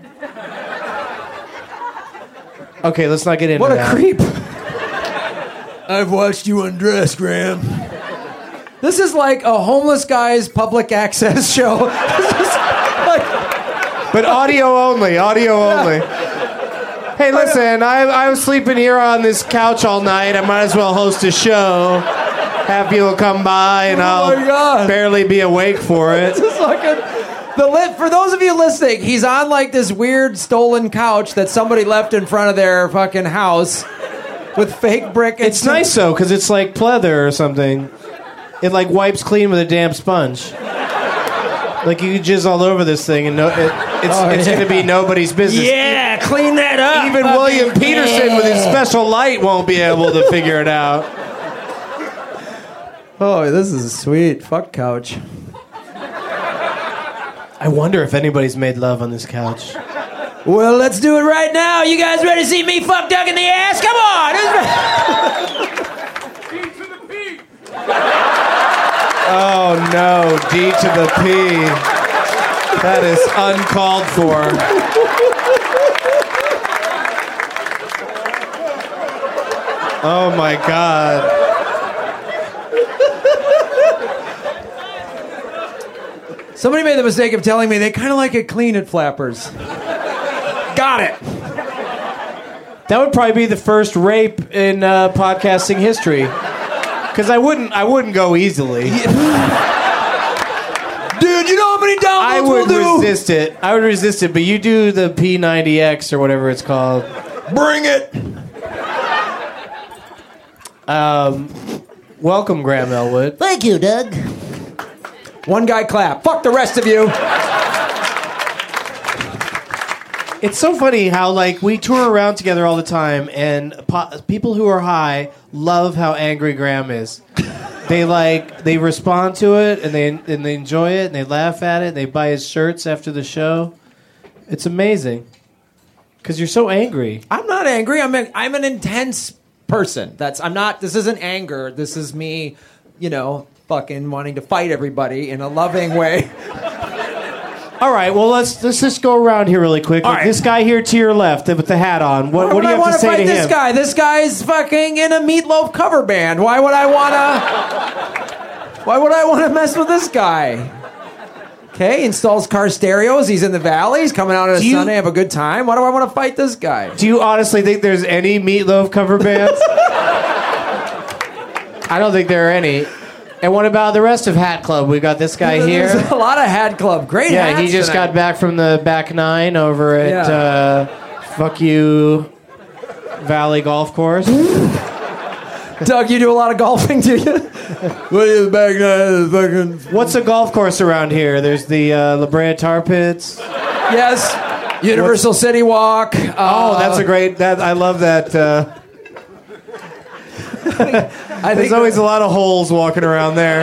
Okay, let's not get into what that. What a creep. I've watched you undress, Graham. This is like a homeless guy's public access show. Like... But audio only, audio only. Hey, listen, I, I was sleeping here on this couch all night. I might as well host a show. Have people come by, and I'll oh my God. barely be awake for it. This is like a... The lit, for those of you listening, he's on like this weird stolen couch that somebody left in front of their fucking house with fake brick. And it's some... nice though, because it's like pleather or something. It like wipes clean with a damp sponge. Like you can jizz all over this thing, and no, it, it's oh, it's yeah. going to be nobody's business. Yeah, clean that up. Even William Peterson yeah. with his special light won't be able to figure it out. Oh, this is sweet. Fuck couch. I wonder if anybody's made love on this couch. Well, let's do it right now. You guys ready to see me fuck Doug in the ass? Come on! D to the P. Oh no, D to the P. That is uncalled for. Oh my God. Somebody made the mistake of telling me they kind of like it clean at Flappers. Got it. That would probably be the first rape in uh, podcasting history. Because I wouldn't, I wouldn't go easily. Dude, you know how many downloads I would we'll do? resist it. I would resist it, but you do the P ninety X or whatever it's called. Bring it. Um, welcome, Graham Elwood. Thank you, Doug. One guy clap. Fuck the rest of you. It's so funny how, like, we tour around together all the time, and po- people who are high love how angry Graham is. They, like, they respond to it, and they and they enjoy it, and they laugh at it, and they buy his shirts after the show. It's amazing. Because you're so angry. I'm not angry. I'm a, I'm an intense person. That's I'm not. This isn't anger. This is me, you know, fucking wanting to fight everybody in a loving way. All right, well, let's let's just go around here really quick. Like, right. This guy here to your left with the hat on. What, Why what do you I have to say fight to this him? guy? This guy's fucking in a Meatloaf cover band. Why would I want to... Why would I want to mess with this guy? Okay, installs car stereos. He's in the valley. He's coming out on a Do you- Sunday, have a good time. Why do I want to fight this guy? Do you honestly think there's any Meatloaf cover bands? I don't think there are any. And what about the rest of Hat Club? We got this guy here. There's a lot of Hat Club. Great Yeah, hats he just tonight. got back from the back nine over at Yeah. uh, Fuck You Valley Golf Course. Doug, you do a lot of golfing, do you? What is back nine? Fucking. What's a golf course around here? There's the uh, La Brea Tar Pits. Yes. Universal City Walk. Uh, Oh, that's a great. That I love that. Uh, I There's think always a lot of holes walking around there.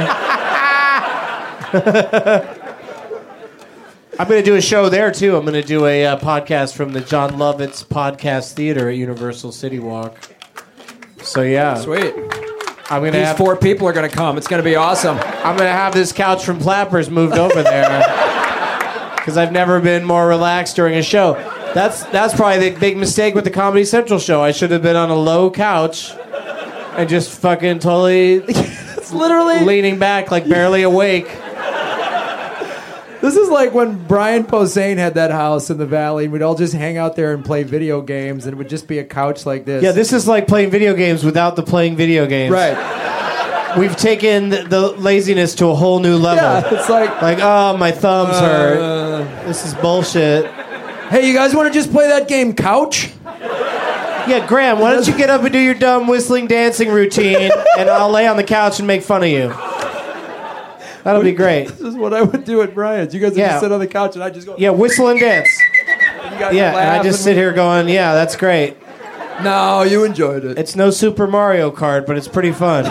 I'm going to do a show there, too. I'm going to do a uh, podcast from the John Lovitz Podcast Theater at Universal City Walk. So, yeah. Sweet. I'm gonna These have, four people are going to come. It's going to be awesome. I'm going to have this couch from Flappers moved over there because I've never been more relaxed during a show. That's that's probably the big mistake with the Comedy Central show. I should have been on a low couch and just fucking totally It's literally leaning back like barely awake. This is like when Brian Posehn had that house in the valley, and we'd all just hang out there and play video games, and it would just be a couch like this. Yeah, this is like playing video games without the playing video games. Right. We've taken the laziness to a whole new level. Yeah, it's like... Like, oh, my thumbs Uh, hurt. This is bullshit. Hey, you guys want to just play that game Couch? Yeah, Graham, why don't you get up and do your dumb whistling dancing routine, and I'll lay on the couch and make fun of you. That'll be great. This is what I would do at Brian's. You guys would Yeah. just sit on the couch, and I just go... Yeah, whistle and dance. You guys Yeah, would and I laugh just sit here going, yeah, that's great. No, you enjoyed it. It's no Super Mario Kart, but it's pretty fun.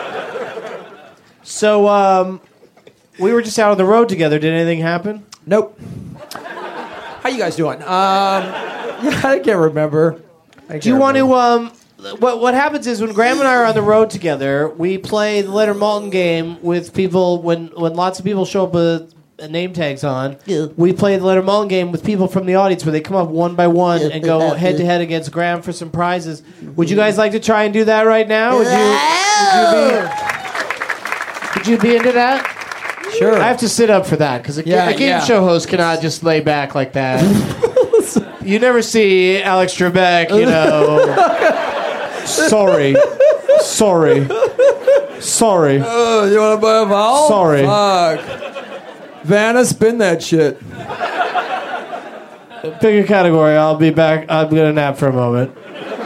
So, um, we were just out on the road together. Did anything happen? Nope. How you guys doing? Um, yeah, I can't remember. I Do you can't want remember. to, um, what, what happens is when Graham and I are on the road together, we play the Leonard Maltin game with people, when, when lots of people show up with name tags on, Yeah. we play the Leonard Maltin game with people from the audience where they come up one by one Yeah, and go yeah. head to head against Graham for some prizes. Would you guys like to try and do that right now? Would you, would you, be, would you be into that? Sure. I have to sit up for that because a, Yeah, a game yeah. show host cannot just lay back like that. You never see Alex Trebek, you know. Sorry. Sorry. Sorry. Oh, you want to buy a vowel? Sorry. Fuck. Vanna, spin that shit. Pick a category. I'll be back. I'm going to nap for a moment.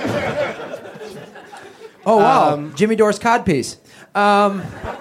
Oh, wow. Um, Jimmy Dore's codpiece. Um,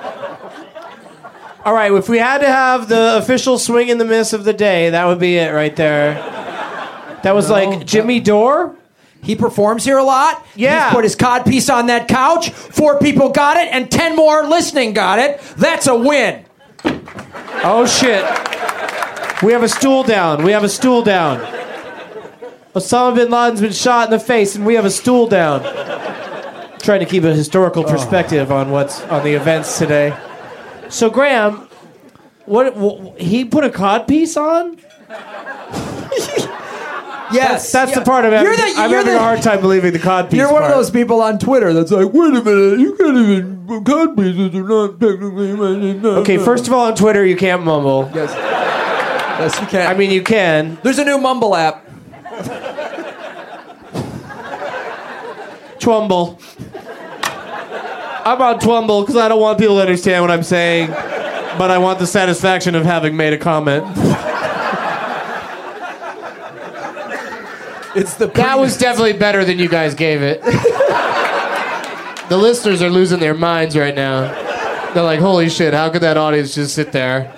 All right, if we had to have the official swing and the miss of the day, that would be it right there. That was No, like Jimmy Dore? he performs here a lot. Yeah. He's put his codpiece on that couch. Four people got it, and ten more listening got it. That's a win. Oh, shit. We have a stool down. We have a stool down. Osama bin Laden's been shot in the face, and we have a stool down. Trying to keep a historical perspective on what's on the events today. So, Graham, what, wh- he put a codpiece on? Yes. That's, that's Yeah. the part of it. You're the- I'm you're having the- a hard time believing the codpiece You're one part. of those people on Twitter that's like, wait a minute, you can't even, codpieces are not technically... Okay, first of all, on Twitter, you can't mumble. Yes. Yes, you can. I mean, you can. There's a new Mumble app. Twumble. I'm on Twumble because I don't want people to understand what I'm saying, but I want the satisfaction of having made a comment. It's the That was definitely better than you guys gave it. The listeners are losing their minds right now. They're like, holy shit, how could that audience just sit there?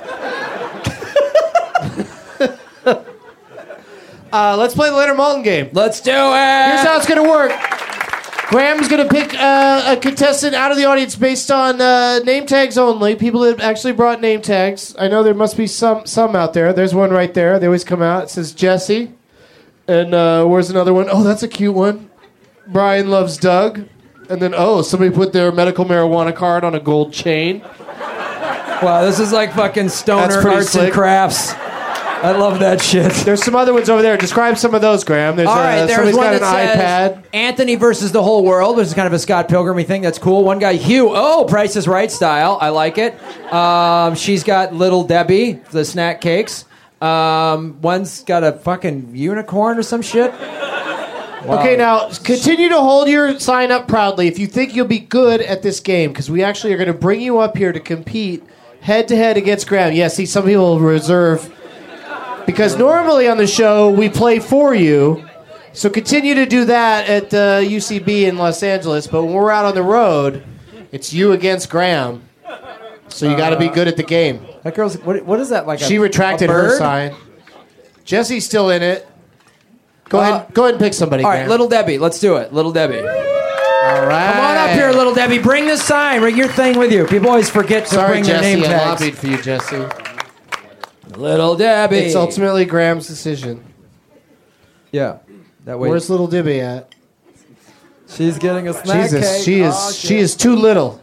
uh, let's play the Leonard Maltin game. Let's do it. Here's how it's going to work. Graham's going to pick uh, a contestant out of the audience based on uh, name tags only. People that actually brought name tags. I know there must be some some out there. There's one right there. They always come out. It says Jesse. And uh, where's another one? Oh, that's a cute one. Brian loves Doug. And then, oh, somebody put their medical marijuana card on a gold chain. Wow, this is like fucking stoner That's pretty arts slick. and crafts. I love that shit. There's some other ones over there. Describe some of those, Graham. There's All right, uh, there's somebody's one got that an says iPad. Anthony versus the whole world, which is kind of a Scott Pilgrim-y thing. That's cool. One guy, Hugh. Oh, Price is Right style. I like it. Um, she's got Little Debbie, the snack cakes. Um, one's got a fucking unicorn or some shit. Wow. Okay, now continue to hold your sign up proudly if you think you'll be good at this game, because we actually are going to bring you up here to compete head to head against Graham. Yeah, see, some people reserve, because normally on the show we play for you. So continue to do that at uh, U C B in Los Angeles, but when we're out on the road, it's you against Graham. So you got to be good at the game. That girl's what? What is that like? She a, retracted a her bird? sign. Jesse's still in it. Go Uh, ahead. Go ahead and pick somebody. All right, Graham. Little Debbie. Let's do it. Little Debbie. All right. Come on up here, little Debbie. Bring the sign. Bring your thing with you. People always forget to Sorry, bring Jesse. their name I tags. lobbied for you, Jesse. Little Debbie. It's ultimately Graham's decision. Yeah. That way. Where's little Debbie at? She's getting a snack Jesus, cake. she is Oh, she is too little.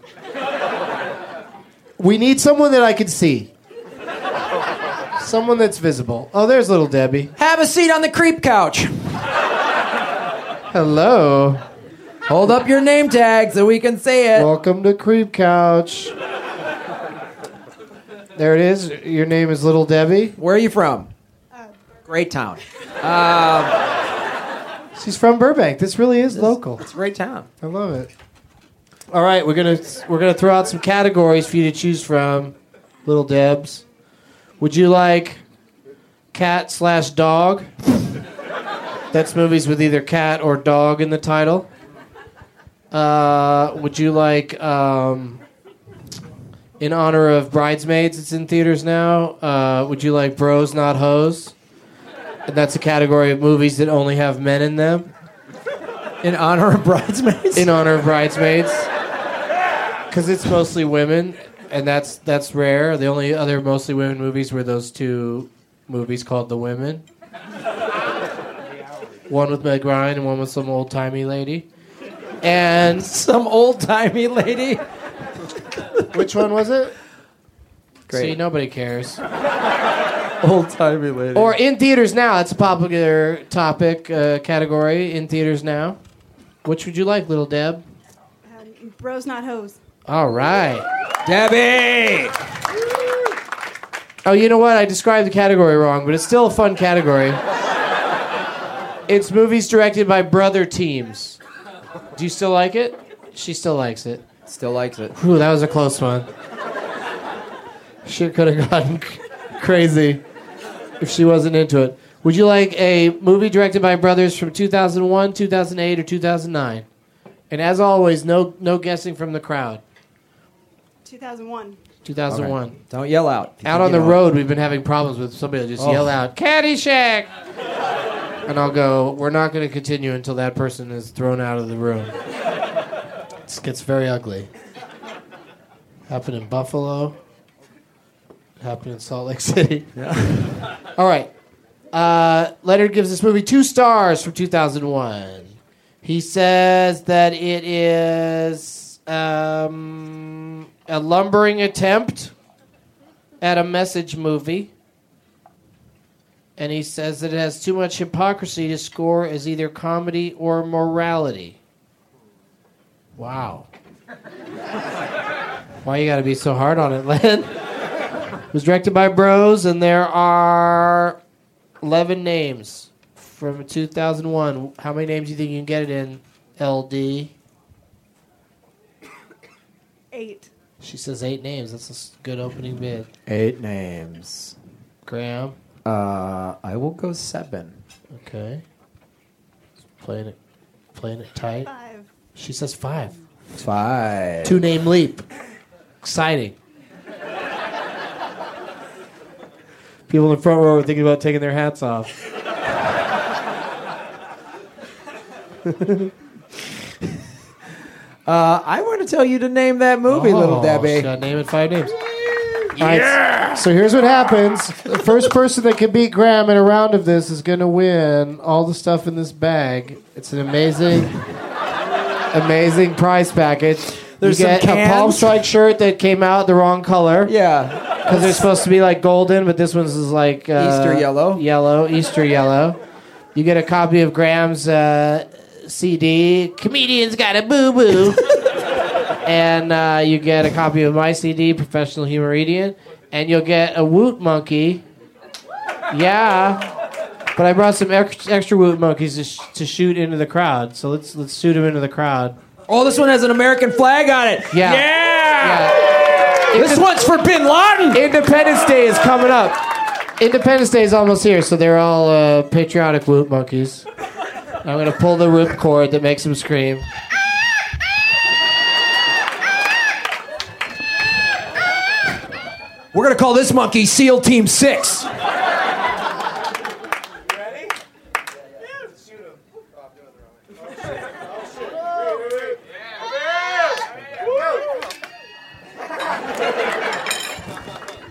We need someone that I can see. Someone that's visible. Oh, there's little Debbie. Have a seat on the creep couch. Hello. Hold up your name tag so we can see it. Welcome to Creep Couch. There it is. Your name is Little Debbie. Where are you from? Uh, Great town. Um, She's from Burbank. This really is local. it's a great town. I love it. All right, we're gonna we're gonna throw out some categories for you to choose from, Little Debs. Would you like cat slash dog? That's movies with either cat or dog in the title. Uh, would you like, um, in honor of Bridesmaids, it's in theaters now, uh, would you like Bros Not Hoes? And that's a category of movies that only have men in them. In honor of Bridesmaids? In honor of Bridesmaids. Because it's mostly women, and that's that's rare. The only other mostly women movies were those two movies called The Women. One with Meg Ryan and one with some old-timey lady. And some old-timey lady? Which one was it? Great. See, nobody cares. Old-timey lady. Or in theaters now. That's a popular topic uh, category. In theaters now. Which would you like, Little Deb? Um, bros, not hoes. All right. Debbie! Oh, you know what? I described the category wrong, but it's still a fun category. It's movies directed by brother teams. Do you still like it? She still likes it. Still likes it. Whew, that was a close one. Shit could have gotten c- crazy if she wasn't into it. Would you like a movie directed by brothers from two thousand one, two thousand eight, or two thousand nine? And as always, no no guessing from the crowd. two thousand one. two thousand one. Okay. Don't yell out. Out on the road, we've been having problems with somebody will just Oh. yell out, Caddyshack! And I'll go, we're not going to continue until that person is thrown out of the room. This gets very ugly. Happened in Buffalo. Happened in Salt Lake City. Yeah. All right. Uh, Leonard gives this movie two stars from two thousand one. He says that it is um, a lumbering attempt at a message movie. And he says that it has too much hypocrisy to score as either comedy or morality. Wow. Why you gotta be so hard on it, Len? It was directed by Bros, and there are eleven names from two thousand one. How many names do you think you can get it in, L D? Eight. She says eight names. That's a s- good opening bid. Eight names. Graham? Uh, I will go seven. Okay. Playing it, playing it tight. Five. She says five. Five. Two name leap. Exciting. People in the front row are thinking about taking their hats off. Uh, I want to tell you to name that movie, Little Debbie. Got to name it five names. Yeah. So here's what happens. The first person that can beat Graham in a round of this is going to win all the stuff in this bag. It's an amazing, amazing prize package. There's you get some a Palm cans. Strike shirt that came out the wrong color. Yeah. Because they're supposed to be like golden, but this one's is like uh, Easter yellow. Yellow, Easter yellow. You get a copy of Graham's uh, C D, Comedian's Got a Boo Boo. And uh, you get a copy of my C D, Professional Humoridian. And you'll get a Woot Monkey. Yeah. But I brought some ex- extra Woot Monkeys to, sh- to shoot into the crowd. So let's let's shoot them into the crowd. Oh, this one has an American flag on it. Yeah. Yeah. Yeah. This one's for Bin Laden. Independence Day is coming up. Independence Day is almost here, so they're all uh, patriotic Woot Monkeys. I'm going to pull the ripcord that makes them scream. We're going to call this monkey SEAL Team six.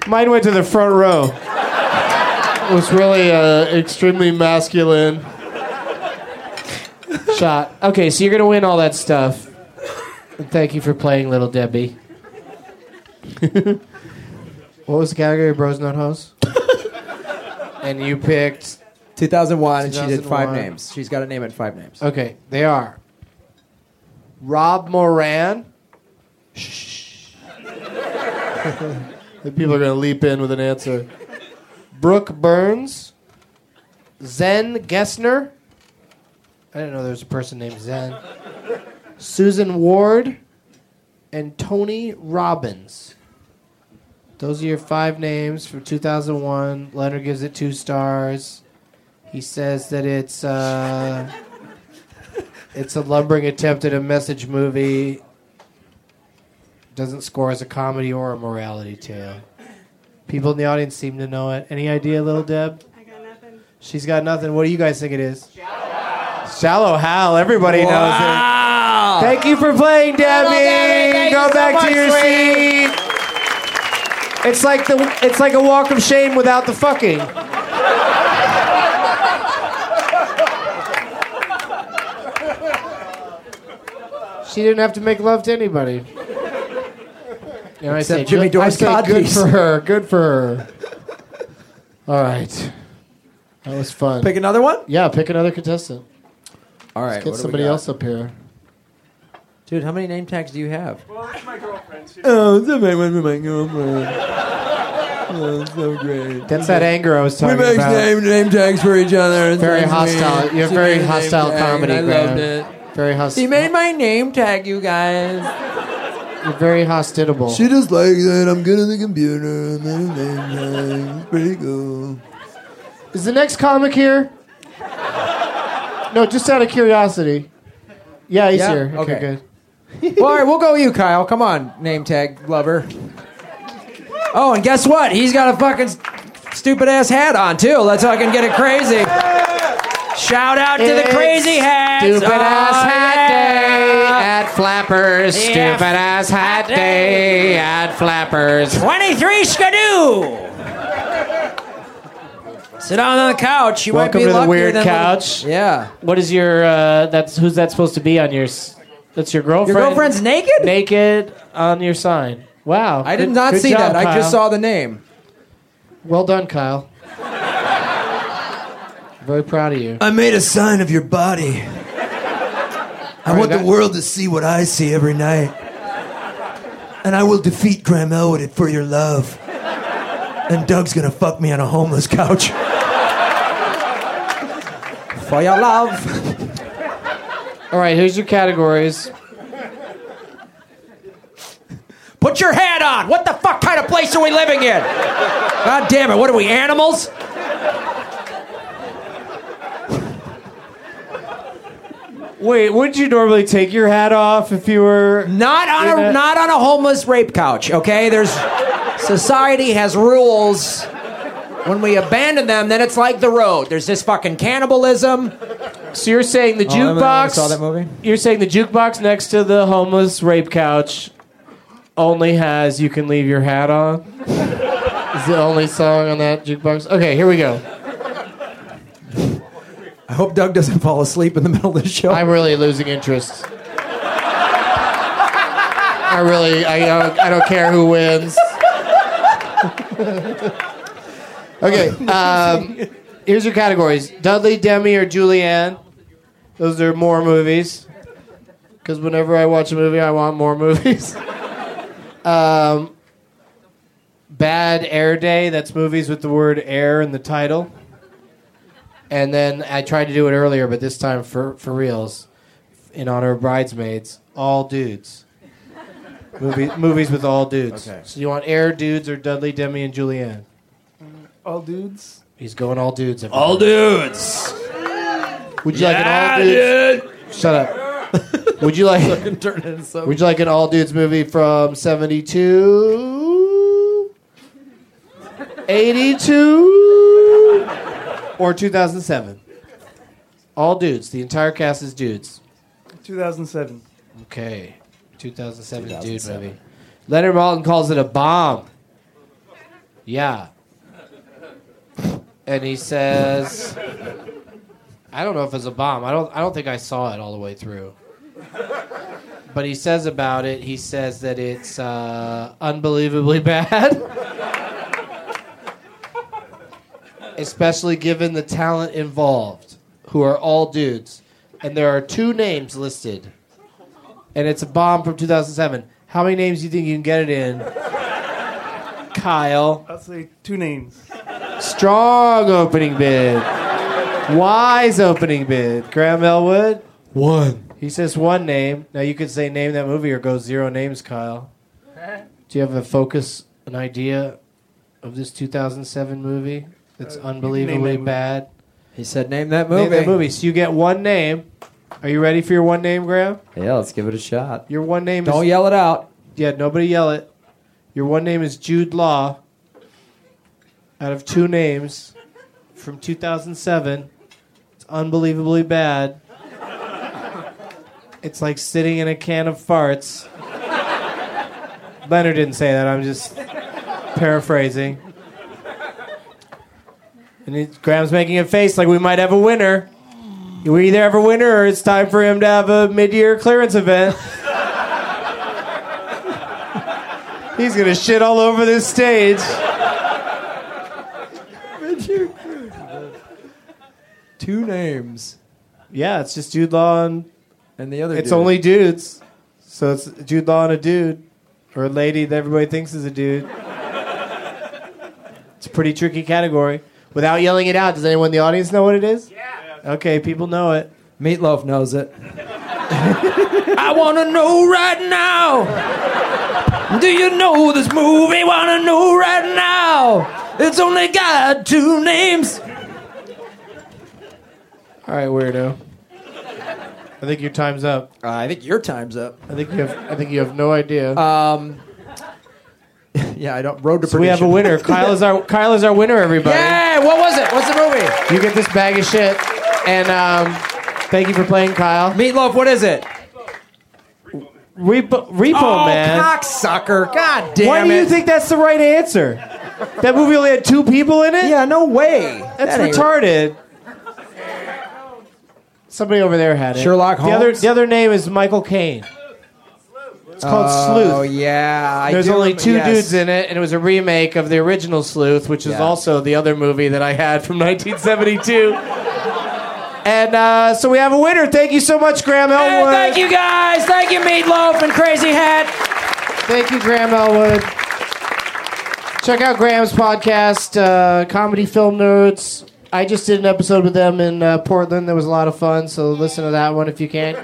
Mine went to the front row. It was really uh, extremely masculine shot. Okay, so you're gonna win all that stuff. And thank you for playing, Little Debbie. What was the category? Bros Not Hoes? And you picked two thousand one, and she did five two thousand one. names. She's got to name it five names. Okay, they are Rob Moran. Shh. The people are going to leap in with an answer. Brooke Burns. Zen Gessner. I didn't know there was a person named Zen. Susan Ward. And Tony Robbins. Those are your five names from two thousand one. Leonard gives it two stars. He says that it's uh, it's a lumbering attempt at a message movie. Doesn't score as a comedy or a morality tale. People in the audience seem to know it. Any idea, Little Deb? I got nothing. She's got nothing. What do you guys think it is? Shallow, Shallow Hal. Everybody Wow. knows it. Thank you for playing, Debbie. Debbie. Thank Go you so back much, to your sweetie. seat. It's like the it's like a walk of shame without the fucking. She didn't have to make love to anybody. You know, I Except say, Jimmy good, I Dore's say good codpiece. for her. Good for her. All right. That was fun. Pick another one? Yeah, pick another contestant. All right. Let's get what do we somebody got? else up here. Dude, how many name tags do you have? Well, it's my girlfriend. She Oh, somebody went with my girlfriend. Oh, so great. That's that anger I was We talking make about. name, name tags for each other. It's Very so hostile. sweet. You have She very made a name hostile tag, comedy, and I Graham. loved it. Very hostile. He made my name tag, you guys. You're very hospitable. She just likes it. I'm good at the computer. It's pretty cool. Is the next comic here? No, just out of curiosity. Yeah, he's Yeah? here. Okay, Okay. good. Well, all right, we'll go with you, Kyle. Come on, name tag lover. Oh, and guess what? He's got a fucking stupid ass hat on too. Let's fucking get it crazy. Shout out to the It's crazy hats. Stupid Oh, ass hat yeah. day at Flappers. Yeah. Stupid ass hat day at Flappers. twenty-three Skidoo. Sit down on the couch. You Welcome might be to the luckier weird than couch. Little, yeah. What is your? Uh, that's who's that supposed to be on your? s- That's your girlfriend. Your girlfriend's naked? Naked on your sign. Wow. I did Good- not good see job, that. I Kyle. just saw the name. Well done, Kyle. Very proud of you. I made a sign of your body. I right, want the that- world to see what I see every night. And I will defeat Graham Elwood for your love. And Doug's gonna fuck me on a homeless couch. For your love. All right, here's your categories. Put your hat on. What the fuck kind of place are we living in? God damn it. What are we, animals? Wait, wouldn't you normally take your hat off if you were Not on in a a- not on a homeless rape couch, okay? There's society has rules. When we abandon them, then it's like the road. There's this fucking cannibalism. So you're saying the Oh, I never jukebox? saw that movie. You're saying the jukebox next to the homeless rape couch only has "You Can Leave Your Hat On"? Is the only song on that jukebox? Okay, here we go. I hope Doug doesn't fall asleep in the middle of the show. I'm really losing interest. I really, I don't, I don't care who wins. Okay, um, here's your categories: Dudley, Demi, or Julianne. Those are more movies. Because whenever I watch a movie, I want more movies. um, Bad Air Day. That's movies with the word "air" in the title. And then I tried to do it earlier, but this time for, for reals, in honor of Bridesmaids, all dudes. Movie, movies with all dudes. Okay. So you want Air, dudes, or Dudley, Demi, and Julianne? All dudes. He's going all dudes. everybody. All dudes. Would you like an all dudes? Shut up. Would you like? Would you like an all dudes movie from seventy-two, eighty-two, or two thousand seven? All dudes. The entire cast is dudes. two thousand seven. Okay, two thousand seven dude movie. Leonard Maltin calls it a bomb. Yeah. And he says, I don't know if it's a bomb. I don't I don't think I saw it all the way through. But he says about it, he says that it's uh, unbelievably bad. Especially given the talent involved, who are all dudes. And there are two names listed. And it's a bomb from two thousand seven. How many names do you think you can get it in? Kyle. I'll say two names. Strong opening bid. Wise opening bid. Graham Elwood? One. He says one name. Now you could say name that movie or go zero names, Kyle. Do you have a focus, an idea of this two thousand seven movie that's Uh, unbelievably that bad? He said name that movie. Name that movie. So you get one name. Are you ready for your one name, Graham? Yeah, let's give it a shot. Your one name Don't is... yell it out. Yeah, nobody yell it. Your one name is Jude Law. Out of two names from two thousand seven. It's unbelievably bad. It's like sitting in a can of farts. Leonard didn't say that. I'm just paraphrasing. And it, Graham's making a face like we might have a winner. We either have a winner or it's time for him to have a mid-year clearance event. He's going to shit all over this stage. Two names. Yeah, it's just Jude Law and... And the other It's dude. only dudes. So it's Jude Law and a dude. Or a lady that everybody thinks is a dude. It's a pretty tricky category. Without yelling it out, does anyone in the audience know what it is? Yeah. Okay, people know it. Meatloaf knows it. I want to know right now. Do you know this movie? Want to know right now. It's only got two names. All right, weirdo. I think your time's up. Uh, I think your time's up. I think you have. I think you have no idea. Um. Yeah, I don't. Road to So we have a winner. Kyle is our Kyle is our winner. Everybody. Yeah. What was it? What's the movie? You get this bag of shit, and um, thank you for playing, Kyle. Meatloaf. What is it? Repo, Repo oh, Man. cocksucker! God damn Why it! do you think that's the right answer? That movie only had two people in it. Yeah, no way. That's That ain't- retarded. Somebody over there had it. Sherlock The other, Holmes? the other name is Michael Caine. It's called Sleuth. Oh yeah. I There's do only remember- two yes. dudes in it, and it was a remake of the original Sleuth, which is Yeah. also the other movie that I had from nineteen seventy-two. And uh, so we have a winner. Thank you so much, Graham Hey, Elwood. thank you guys. Thank you, Meatloaf and Crazy Hat. Thank you, Graham Elwood. Check out Graham's podcast, uh, Comedy Film Nerds. I just did an episode with them in uh, Portland. That was a lot of fun, so listen to that one if you can.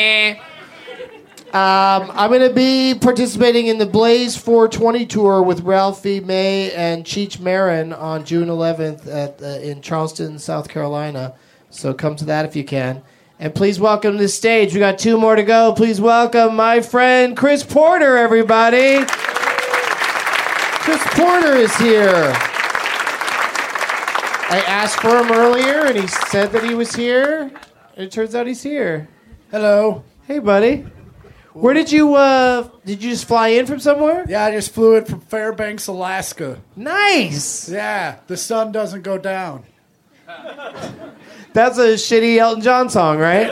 Um, I'm going to be participating in the Blaze four twenty tour with Ralphie May and Cheech Marin on June eleventh at, uh, in Charleston, South Carolina. So come to that if you can. And please welcome to the stage. We got two more to go. Please welcome my friend Chris Porter, everybody. Chris Porter is here. I asked for him earlier, and he said that he was here. And it turns out he's here. Hello. Hey, buddy. Where did you, uh, did you just fly in from somewhere? Yeah, I just flew in from Fairbanks, Alaska. Nice. Yeah, the sun doesn't go down. That's a shitty Elton John song, right?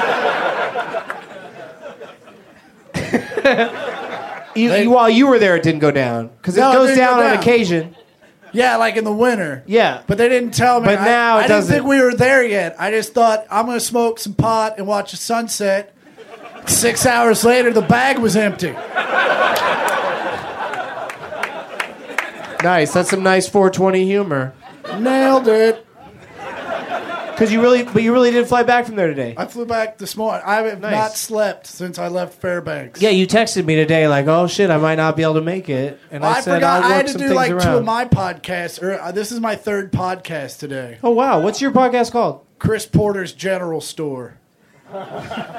you, you, while you were there, it didn't go down. Because it No, it goes didn't go down, on down. occasion. Yeah, like in the winter. Yeah. But they didn't tell me. But I- now it I, didn't doesn't. think we were there yet. I just thought I'm going to smoke some pot and watch the sunset. Six hours later, the bag was empty. Nice. That's some nice four twenty humor. Nailed it. Because you really, but you really didn't fly back from there today. I flew back this morning. I have Nice. not slept since I left Fairbanks. Yeah, you texted me today like, "Oh shit, I might not be able to make it," and Well, I, I said forgot. I'll I work had to some do things like around. two of my podcasts. Or uh, this is my third podcast today. Oh wow, what's your podcast called? Chris Porter's General Store.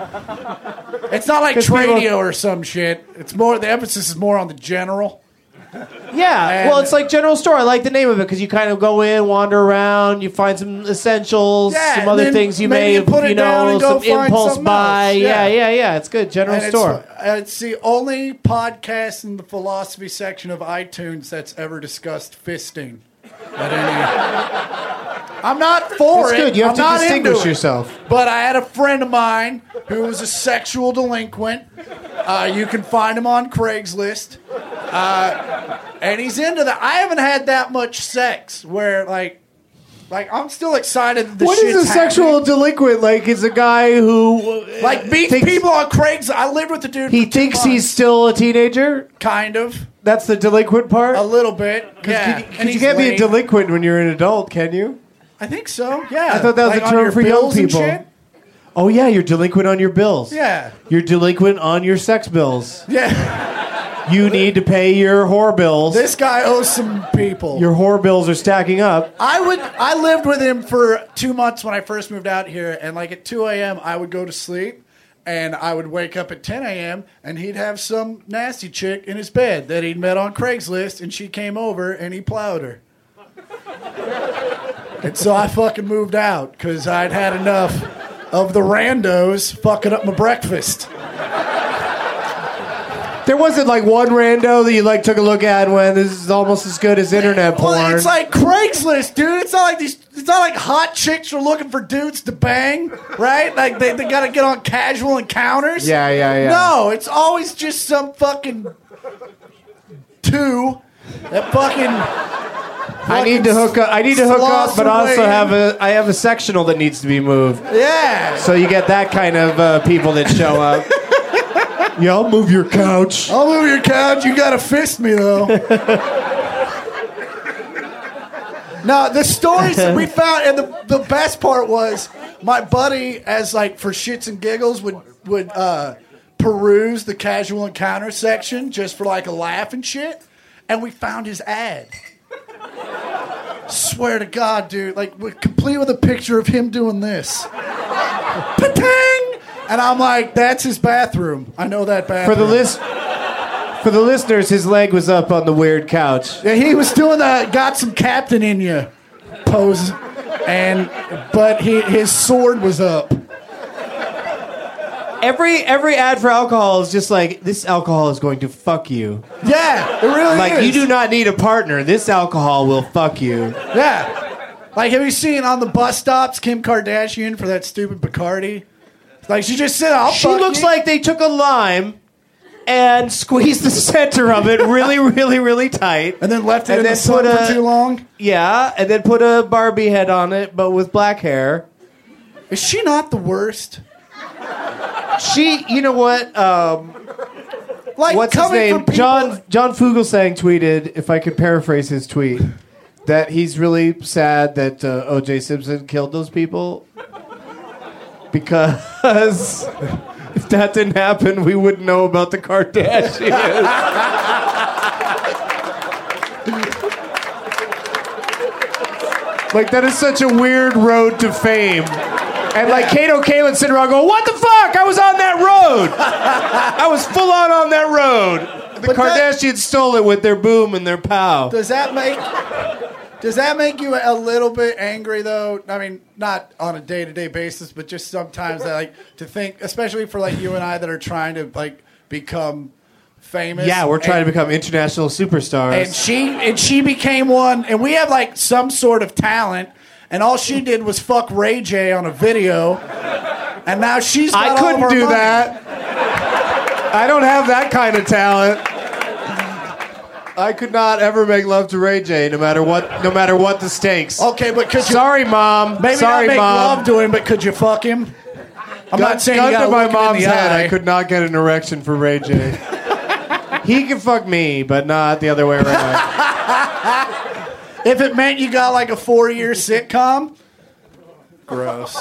It's not like Because people- Tradio or some shit. It's more. The emphasis is more on the general. Yeah, And- well, it's like general store. I like the name of it because you kind of go in, wander around, you find some essentials, Yeah, some and other then things you maybe may you have, put it you down know, and go some find impulse something buy. else. Yeah, Yeah. yeah, yeah. It's good. General And store. It's, it's the only podcast in the philosophy section of iTunes that's ever discussed fisting. At any... I'm not for That's it. good. You have I'm to not distinguish into it. yourself. But I had a friend of mine who was a sexual delinquent. Uh, you can find him on Craigslist. Uh, and he's into that. I haven't had that much sex where, like, like I'm still excited that the What is shit's a sexual happening. delinquent? Like, it's a guy who uh, Like, meet thinks- people on Craigslist. I lived with the dude He for two thinks months. he's still a teenager. Kind of. That's the delinquent part. A little bit. Yeah. Because And you he's can't be a late. delinquent when you're an adult, can you? I think so. Yeah. I thought that was Like a on term your for young bills and people. shit? Oh yeah, you're delinquent on your bills. Yeah. You're delinquent on your sex bills. Yeah. You need to pay your whore bills. This guy owes some people. Your whore bills are stacking up. I would. I lived with him for two months when I first moved out here, and like at two a.m. I would go to sleep, and I would wake up at ten a.m. and he'd have some nasty chick in his bed that he'd met on Craigslist, and she came over and he plowed her. And so I fucking moved out because I'd had enough of the randos fucking up my breakfast. There wasn't like one rando that you like took a look at and went, "This is almost as good as internet porn." Well, it's like Craigslist, dude. It's not like these. It's not like hot chicks are looking for dudes to bang, right? Like they, they got to get on casual encounters. Yeah, yeah, yeah. No, it's always just some fucking two that fucking. I need to hook up. I need to hook up, but sloths also away. have a. I have a sectional that needs to be moved. Yeah. So you get that kind of uh, people that show up. Yeah, I'll move your couch. I'll move your couch. You gotta fist me though. No, the stories that we found, and the, the best part was my buddy, as like for shits and giggles, would would uh, peruse the casual encounter section just for like a laugh and shit, and we found his ad. Swear to God, dude, like we're complete with a picture of him doing this. Pa-tang! And I'm like, that's his bathroom. I know that bathroom. For the list, for the listeners, his leg was up on the weird couch. Yeah, he was doing the got some captain in you pose, and but he, his sword was up. Every every ad for alcohol is just like, this alcohol is going to fuck you. Yeah, it really Like, is. you do not need a partner. This alcohol will fuck you. Yeah. Like, have you seen on the bus stops Kim Kardashian for that stupid Bacardi? Like, she just said, I'll She fuck looks you. like they took a lime and squeezed the center of it really, really, really tight. And then left it and in then the sun put for a- too long? Yeah, and then put a Barbie head on it, but with black hair. Is she not the worst? She, you know what? Um, Like, what's his coming name? from people- John John Fugelsang tweeted, if I could paraphrase his tweet, that he's really sad that uh, O J Simpson killed those people because if that didn't happen, we wouldn't know about the Kardashians. Like, that is such a weird road to fame. And like Kato Kaelin sitting around going, what the fuck? I was on that road. I was full on on that road. The But that- Kardashians stole it with their boom and their pow. Does that make does that make you a little bit angry though? I mean, not on a day to day basis, but just sometimes I like to think, especially for like you and I that are trying to like become famous. Yeah, we're trying and, to become international superstars. and she and she became one, and we have like some sort of talent, and all she did was fuck Ray J on a video, and now she's got I all of couldn't our do money. that. I don't have that kind of talent. I could not ever make love to Ray J, no matter what, no matter what the stakes. Okay, but could you Sorry, mom. maybe Sorry, not make mom. love to him, but could you fuck him? I'm gun, not saying gun you gotta to my look him in mom's the head. eye. I could not get an erection for Ray J. He can fuck me, but not the other way around. If it meant you got like a four-year sitcom, gross.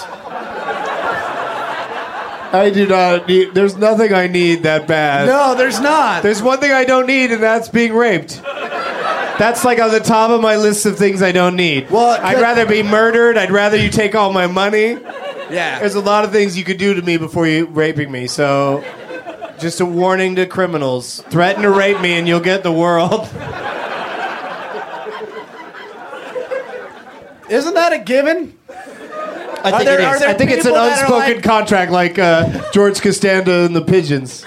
I do not need. There's nothing I need that bad. No, there's not. There's one thing I don't need, and that's being raped. That's like on the top of my list of things I don't need. Well, I'd the- rather be murdered. I'd rather you take all my money. Yeah. There's a lot of things you could do to me before you raping me. So Just a warning to criminals. Threaten to rape me and you'll get the world. Isn't that a given? I think, there- it are is. there I think it's an people that are unspoken like- contract like uh, George Costanza and the Pigeons.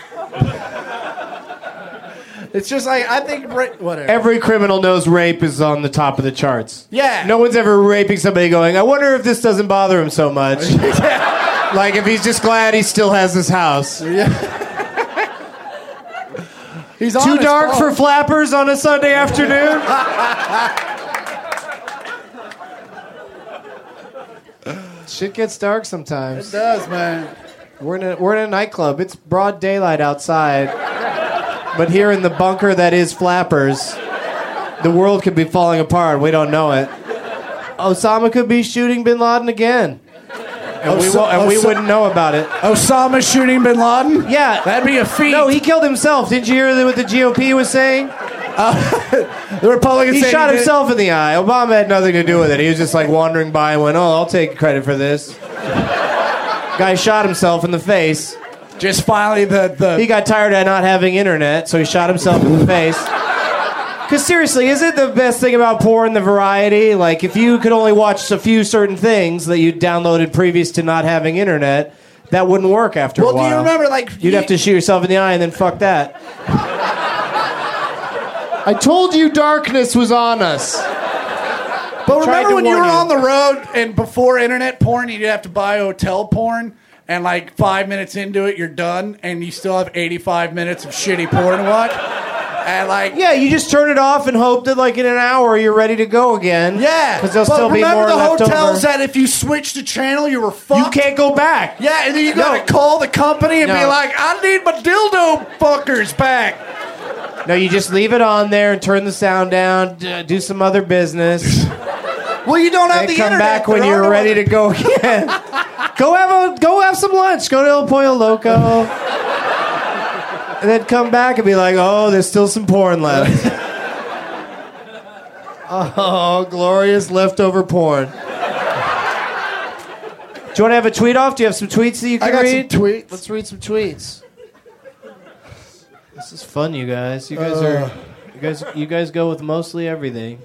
It's just like, I think, ra- whatever. Every criminal knows rape is on the top of the charts. Yeah. No one's ever raping somebody going, I wonder if this doesn't bother him so much. Like if he's just glad he still has his house. He's on Too his dark phone. for flappers on a Sunday afternoon? Shit gets dark sometimes. It does, man. We're in a, we're in a nightclub. It's broad daylight outside. But here in the bunker that is Flappers, the world could be falling apart. We don't know it. Osama could be shooting bin Laden again. And, we, Osa- wo- and we Osa- wouldn't know about it. Osama shooting bin Laden? Yeah. That'd be a feat. No, he killed himself. Didn't you hear what the G O P was saying? The Republicans He saying shot did- himself in the eye. Obama had nothing to do with it. He was just like wandering by and went, oh, I'll take credit for this. Guy shot himself in the face. Just finally the, the... He got tired of not having internet, so he shot himself in the face. Because seriously, is it the best thing about porn, the variety? Like, if you could only watch a few certain things that you downloaded previous to not having internet, that wouldn't work after Well, a while. do you remember, like... You'd have to shoot yourself in the eye and then fuck that. I told you darkness was on us. But Tried remember to when you warn were you. on the road and before internet porn, you'd have to buy hotel porn, and like five minutes into it, you're done, and you still have eighty-five minutes of shitty porn to watch? And like... Yeah, you just turn it off and hope that like in an hour you're ready to go again. Yeah, Because there'll but still be remember more the left hotels over. that if you switched the channel, you were fucked? You can't go back. Yeah, and then you gotta No. call the company and be No. like, I need my dildo fuckers back. No, you just leave it on there and turn the sound down, d- do some other business. Well, you don't have and the come internet. back when There are you're no ready other- to go again. go have a go have some lunch. Go to El Pollo Loco. And then come back and be like, oh, there's still some porn left. Oh, glorious leftover porn. Do you want to have a tweet off? Do you have some tweets that you can I got read? some tweets. Let's read some tweets. This is fun, you guys. You guys are, you guys, you guys go with mostly everything.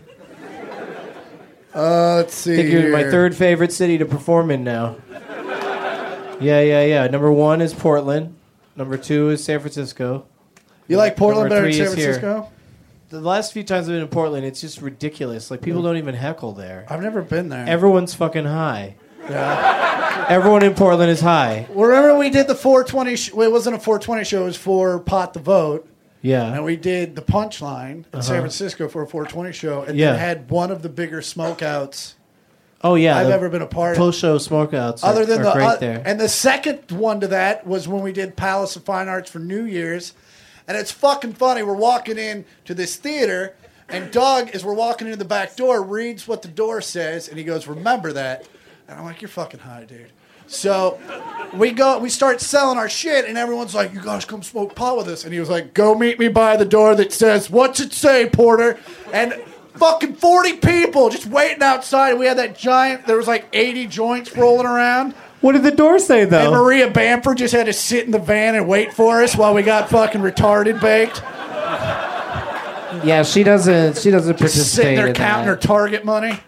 Uh, let's see I think you're my here. third favorite city to perform in now. Yeah, yeah, yeah. Number one is Portland. Number two is San Francisco. You like Portland Number better than three San is here. Francisco? The last few times I've been in Portland, it's just ridiculous. Like, people don't even heckle there. I've never been there. Everyone's fucking high. Yeah. Everyone in Portland is high. Well, remember we did the four twenty... Sh- well, it wasn't a four twenty show. It was for Pot the Vote. Yeah. And we did the Punchline in Uh-huh. San Francisco for a four twenty show. And Yeah. it had one of the bigger smokeouts Oh, yeah. I've the ever been a part of. Post-show smokeouts Other are, than are the great uh, there. and the second one to that was when we did Palace of Fine Arts for New Year's, and it's fucking funny. We're walking in to this theater, and Doug, as we're walking in the back door, reads what the door says, and he goes, "Remember that." And I'm like, "You're fucking high, dude." So we go, we start selling our shit, and everyone's like, "You guys come smoke pot with us." And he was like, "Go meet me by the door that says, what's it say, Porter?" And fucking forty people just waiting outside. We had that giant, there was like eighty joints rolling around. What did the door say, though? And Maria Bamford just had to sit in the van and wait for us while we got fucking retarded baked. Yeah, she doesn't. She doesn't Just participate sitting there in counting that. her Target money.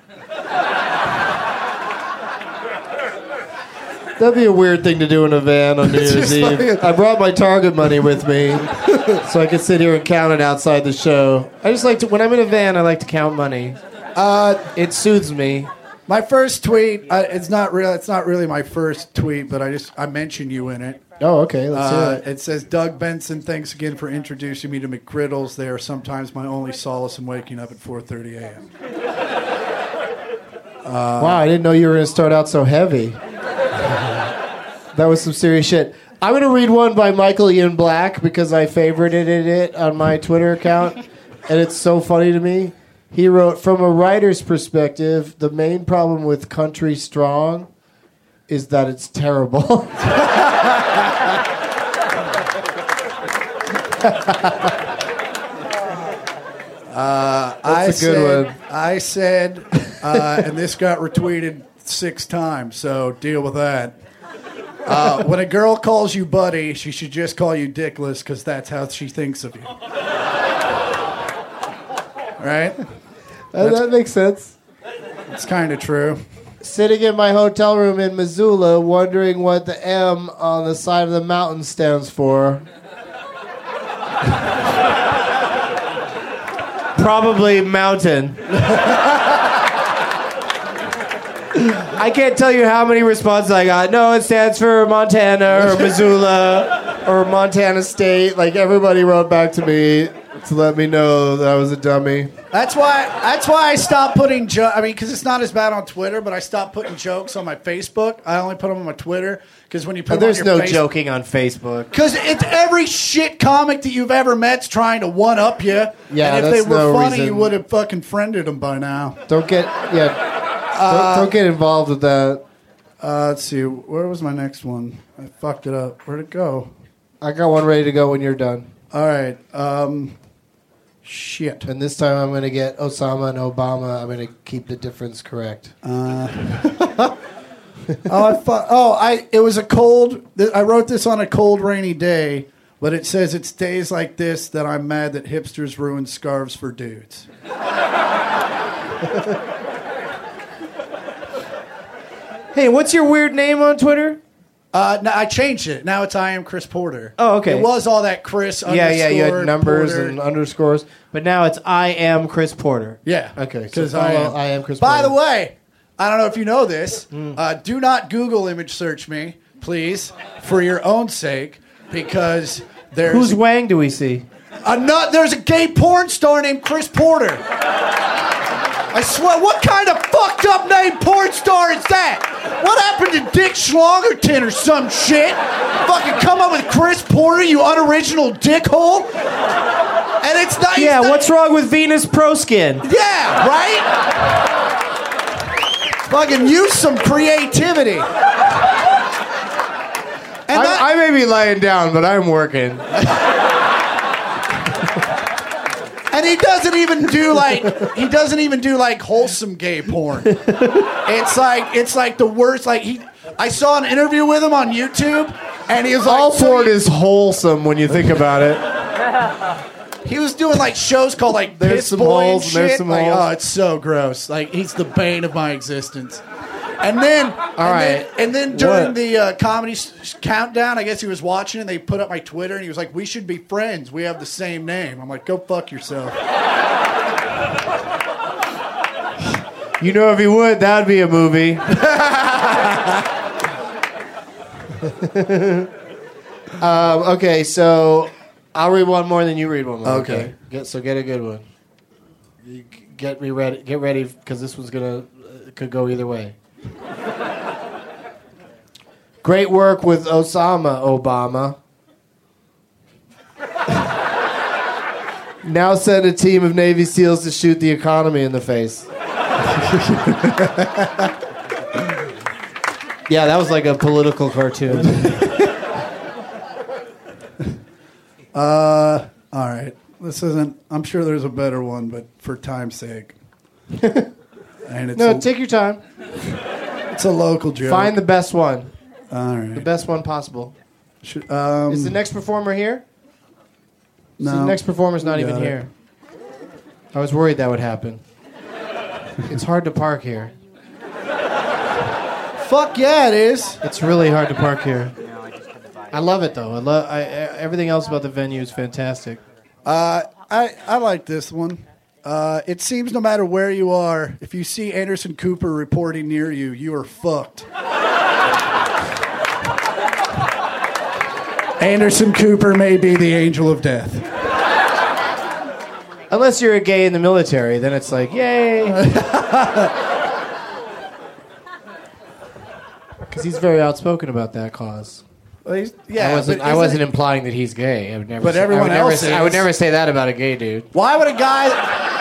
That'd be a weird thing to do in a van on New It's Year's just Eve. like- I brought my Target money with me, so I could sit here and count it outside the show. I just like to, when I'm in a van, I like to count money. Uh, it soothes me. My first tweet, uh, it's not real. It's not really my first tweet, but I just I mention you in it. Oh, okay. Let's Uh, hear it. it says, Doug Benson, thanks again for introducing me to McGriddles. They are sometimes my only solace in waking up at four thirty a.m. Uh, Wow, I didn't know you were going to start out so heavy. That was some serious shit. I'm going to read one by Michael Ian Black because I favorited it on my Twitter account, and it's so funny to me. He wrote, from a writer's perspective, the main problem with Country Strong is that it's terrible. Uh, That's I a good said, one. I said, uh, and this got retweeted six times, so deal with that. Uh, when a girl calls you buddy, she should just call you dickless because that's how she thinks of you. Right? Uh, that makes sense. It's kind of true. Sitting in my hotel room in Missoula, wondering what the M on the side of the mountain stands for. Probably mountain. I can't tell you how many responses I got. No, it stands for Montana or Missoula or Montana State. Like, everybody wrote back to me to let me know that I was a dummy. That's why. That's why I stopped putting. Jo- I mean, because it's not as bad on Twitter, but I stopped putting jokes on my Facebook. I only put them on my Twitter because when you put Oh, them there's on your no face- joking on Facebook. Because it's every shit comic that you've ever met's trying to one up you. Yeah, and if that's they were no funny, reason. you would have fucking friended them by now. Don't get yeah. Uh, don't, don't get involved with that. Uh, let's see. Where was my next one? I fucked it up. Where'd it go? I got one ready to go when you're done. All right. Um, shit. And this time I'm going to get Osama and Obama. I'm going to keep the difference correct. Uh, oh, I fu- oh, I. It was a cold. th- I wrote this on a cold, rainy day, but it says it's days like this that I'm mad that hipsters ruin scarves for dudes. Hey, what's your weird name on Twitter? Uh, no, I changed it. Now it's I am Chris Porter. Oh, okay. It was all that Chris. Yeah, yeah, you had underscore numbers Porter. and underscores. But now it's I am Chris Porter. Yeah. Okay, so Because follow I am. I am Chris By Porter. the way, I don't know if you know this. Uh, do not Google image search me, please, for your own sake, because there's Whose Wang do we see? a nut. There's a gay porn star named Chris Porter. I swear, what kind of fucked up name porn star is that? What happened to Dick Schlongerton or some shit? Fucking come up with Chris Porter, you unoriginal dickhole. And it's not. Yeah, it's not- what's wrong with Venus Pro Skin? Yeah, right? Fucking use some creativity. And that- I, I may be lying down, but I'm working. And he doesn't even do like he doesn't even do like wholesome gay porn. It's like it's like the worst. Like he, I saw an interview with him on YouTube, and he was like, All so porn he- is wholesome when you think about it. He was doing like shows called like There's Piss some Boy holes and and there's shit. some Like, holes. oh, it's so gross. Like he's the bane of my existence. And then, all and right. then, and then during What? the uh, comedy s- countdown, I guess he was watching, and they put up my Twitter, and he was like, "We should be friends. We have the same name." I'm like, "Go fuck yourself." You know, if he would, that'd be a movie. um, okay, so I'll read one more, then you read one more. Okay. Get, so get a good one. You g- Get me ready. Get ready, because this one's gonna uh, could go either way. Great work with Osama, Obama. Now send a team of Navy SEALs to shoot the economy in the face. Yeah, that was like a political cartoon. Uh, all right. This isn't. I'm sure there's a better one, but for time's sake. And it's No, a, take your time. it's a local joke. Find the best one. All The right. best one possible. Should, um, Is the next performer here? no. So the next performer's not You even got it. here. I was worried that would happen. It's hard to park here. Fuck yeah, it is. It's really hard to park here. I love it though. I love I, I- everything else about the venue is fantastic. Uh, I I like this one. Uh, it seems no matter where you are, if you see Anderson Cooper reporting near you, you are fucked. Anderson Cooper may be the angel of death. Unless you're a gay in the military, then it's like, yay. Because he's very outspoken about that cause. Well, he's- yeah, I wasn't. but I isn't wasn't it- implying that he's gay. I would never. But say, everyone I would never else say, I would is. never say that about a gay dude. Why would a guy?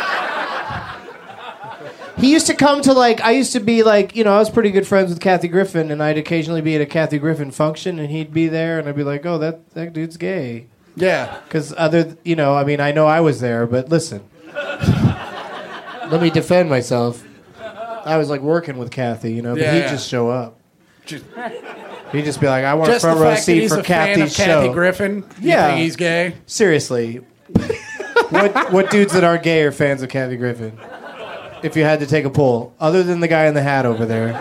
He used to come to like. I used to be like. You know, I was pretty good friends with Kathy Griffin, and I'd occasionally be at a Kathy Griffin function, and he'd be there, and I'd be like, "Oh, that that dude's gay." Yeah. Because other, you know, I mean, I know I was there, but listen. Let me defend myself. I was like working with Kathy, you know, but Yeah, he'd yeah. just show up. Just, He'd just be like, I want Just a front the row fact that seat he's for a fan Kathy's of Kathy show. Griffin. You Yeah. think he's gay? Seriously. what what dudes that aren't gay are fans of Kathy Griffin? If you had to take a poll, other than the guy in the hat over there.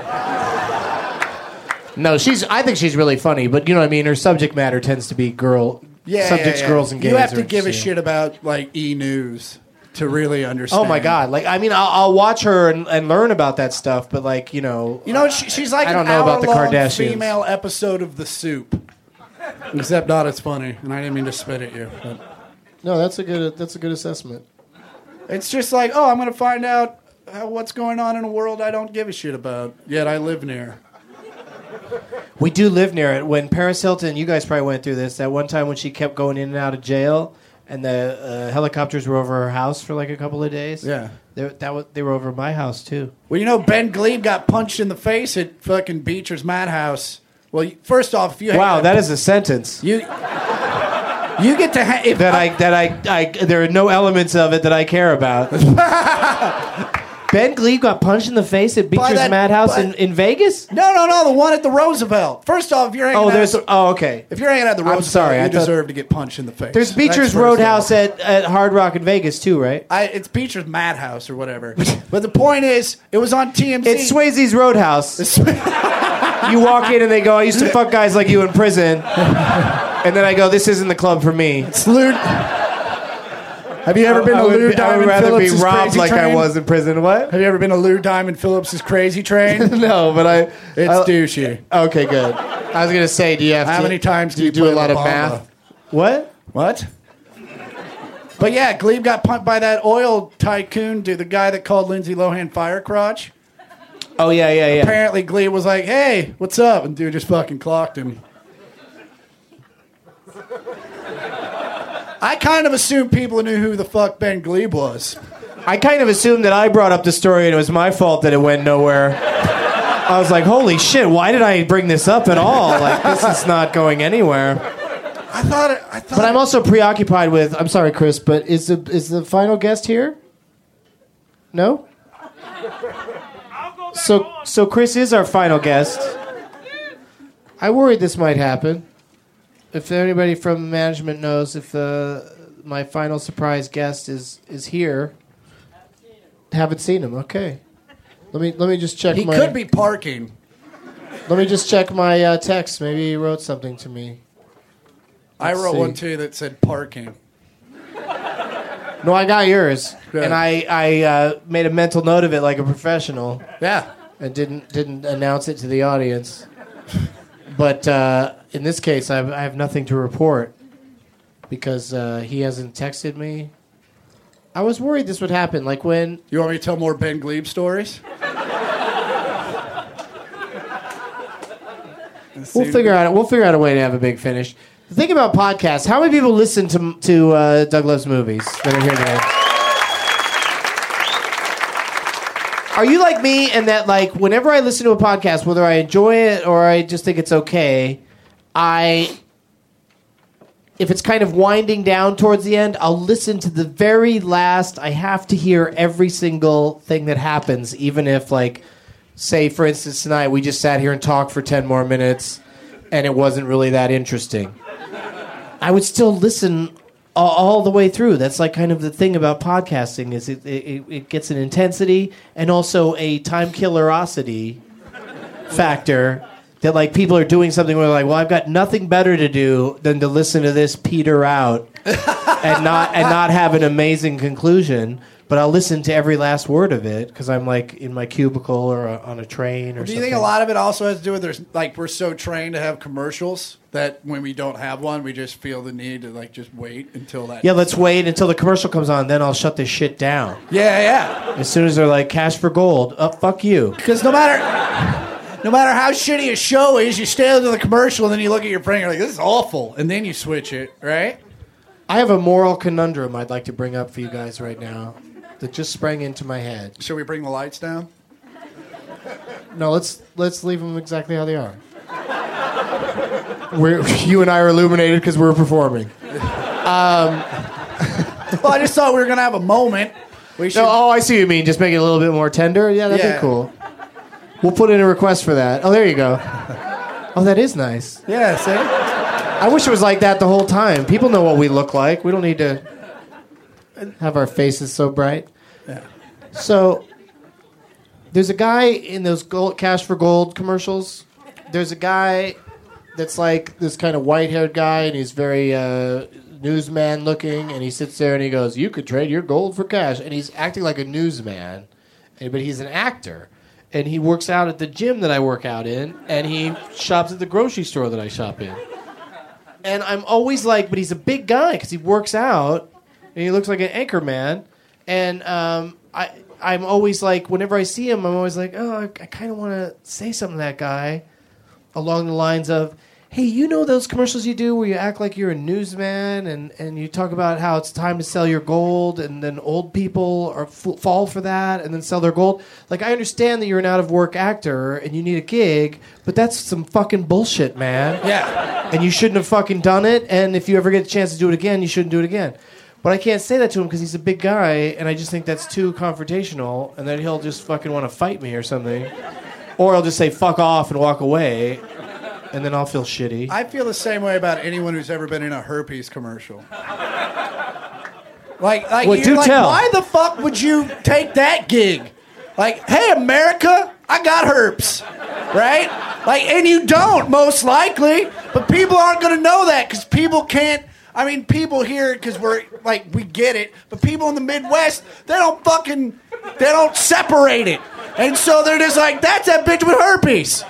No, she's. I think she's really funny, but you know what I mean. Her subject matter tends to be girl Yeah, subjects, yeah, yeah. girls, and gays. You have are to give a interesting. shit about like E News to really understand. Oh my god! Like I mean, I'll, I'll watch her and, and learn about that stuff, but like you know, You know, she, she's like I don't an know about the hour-long Kardashians. female episode of The Soup, except not as funny. And I didn't mean to spit at you. But no, that's a good. That's a good assessment. it's just like, oh, I'm going to find out how, what's going on in a world I don't give a shit about. Yet I live near. We do live near it. When Paris Hilton, you guys probably went through this. That one time when she kept going in and out of jail, and the uh, helicopters were over her house for like a couple of days. Yeah. They, that was, they were over my house too. Well, you know, Ben Glebe got punched in the face at fucking Beecher's Madhouse. Well, you- first off, if you hang Wow, out- that is a sentence. you you get to ha- if that I that I, I there are no elements of it that I care about. Ben Glebe got punched in the face at Beecher's that- Madhouse by- in, in Vegas. No, no, no, the one at the Roosevelt. First off, if you're hanging Oh, out there's at, oh okay. if you're hanging out at the I'm Roosevelt, sorry, you I thought- deserve to get punched in the face. There's That's Beecher's first Roadhouse off. at, at Hard Rock in Vegas too, right? I, it's Beecher's Madhouse or whatever. But the point is, it was on T M Z. It's Swayze's Roadhouse. You walk in and they go, I used to fuck guys like you in prison. And then I go, this isn't the club for me. It's lewd. Have you ever been I to would, Lou be- I Diamond would rather Phillips's be robbed Crazy like Train? I was in prison. What? Have you ever been to Lou Diamond Phillips's Crazy Train? No, but I... It's I- douchey. Okay, good. I was going to say, do you have How to... many times do do you you do play a lot La of Bamba? math? What? What? But yeah, Glebe got pumped by that oil tycoon, dude, the guy that called Lindsay Lohan fire crotch. Oh, yeah, yeah, yeah. Apparently, Glebe was like, hey, what's up? And dude just fucking clocked him. I kind of assumed people knew who the fuck Ben Glebe was. I kind of assumed that I brought up the story and it was my fault that it went nowhere. I was like, holy shit, why did I bring this up at all? Like, this is not going anywhere. I thought it, I thought But I'm also preoccupied with... I'm sorry, Chris, but is the is the final guest here? No? So so Chris is our final guest. I worried this might happen. If anybody from management knows if uh, my final surprise guest is, is here, haven't seen him. Okay, let me let me just check. he my, could be parking. Let me just check my uh, text. Maybe he wrote something to me. I Let's wrote see. one too that said parking. No, I got yours, Good. and I I uh, made a mental note of it like a professional. Yeah. And didn't didn't announce it to the audience. But uh, in this case, I have, I have nothing to report because uh, he hasn't texted me. I was worried this would happen. Like when You want me to tell more Ben Glebe stories? we'll figure out we'll figure out a way to have a big finish. The thing about podcasts, how many people listen to to uh, Doug Loves Movies that are here today? Are you like me in that, like, whenever I listen to a podcast, whether I enjoy it or I just think it's okay, I, if it's kind of winding down towards the end, I'll listen to the very last. I have to hear every single thing that happens, even if, like, say, for instance, tonight we just sat here and talked for ten more minutes and it wasn't really that interesting. I would still listen all, all the way through. That's like kind of the thing about podcasting is it, it, it gets an intensity and also a time killerosity factor that like people are doing something where they're like, well, I've got nothing better to do than to listen to this peter out and not and not have an amazing conclusion. But I'll listen to every last word of it because I'm like in my cubicle or uh, on a train or Do you something. think a lot of it also has to do with there's like we're so trained to have commercials that when we don't have one, we just feel the need to like just wait until that. Yeah, let's wait until the commercial comes on, then I'll shut this shit down. Yeah, yeah. As soon as they're like, cash for gold, oh, fuck you. Because no matter no matter how shitty a show is, you stay into the commercial and then you look at your friend and you're like, this is awful. And then you switch it, right? I have a moral conundrum I'd like to bring up for you guys right now that just sprang into my head. Should we bring the lights down? No, let's let's leave them exactly how they are. We're, you and I are illuminated because we're performing. Um, well, I just thought we were going to have a moment. We should... no, oh, I see what you mean. Just make it a little bit more tender? Yeah, that'd Yeah. be cool. We'll put in a request for that. Oh, there you go. Oh, that is nice. Yeah, see? I wish it was like that the whole time. People know what we look like. We don't need to have our faces so bright. Yeah. So, there's a guy in those gold, Cash for Gold commercials. There's a guy that's like this kind of white-haired guy, and he's very uh, newsman looking, and he sits there and he goes, "You could trade your gold for cash," and he's acting like a newsman, and, but he's an actor. And he works out at the gym that I work out in, and he shops at the grocery store that I shop in. And I'm always like, but he's a big guy because he works out, and he looks like an anchor man. And um, I, I'm always like, whenever I see him, I'm always like, oh, I, I kind of want to say something to that guy along the lines of, hey, you know those commercials you do where you act like you're a newsman and, and you talk about how it's time to sell your gold and then old people are f- fall for that and then sell their gold? Like, I understand that you're an out-of-work actor and you need a gig, but that's some fucking bullshit, man. Yeah. And you shouldn't have fucking done it, and if you ever get a chance to do it again, you shouldn't do it again. But I can't say that to him because he's a big guy, and I just think that's too confrontational, and then he'll just fucking want to fight me or something. Or he'll just say, fuck off, and walk away. And then I'll feel shitty. I feel the same way about anyone who's ever been in a herpes commercial. Like, like, Well, you're do like tell. why the fuck would you take that gig? Like, hey, America, I got herpes, right? Like, and you don't, most likely, but people aren't going to know that because people can't. I mean, people here because we're like we get it, but people in the Midwest, they don't fucking, they don't separate it, and so they're just like, that's that bitch with herpes.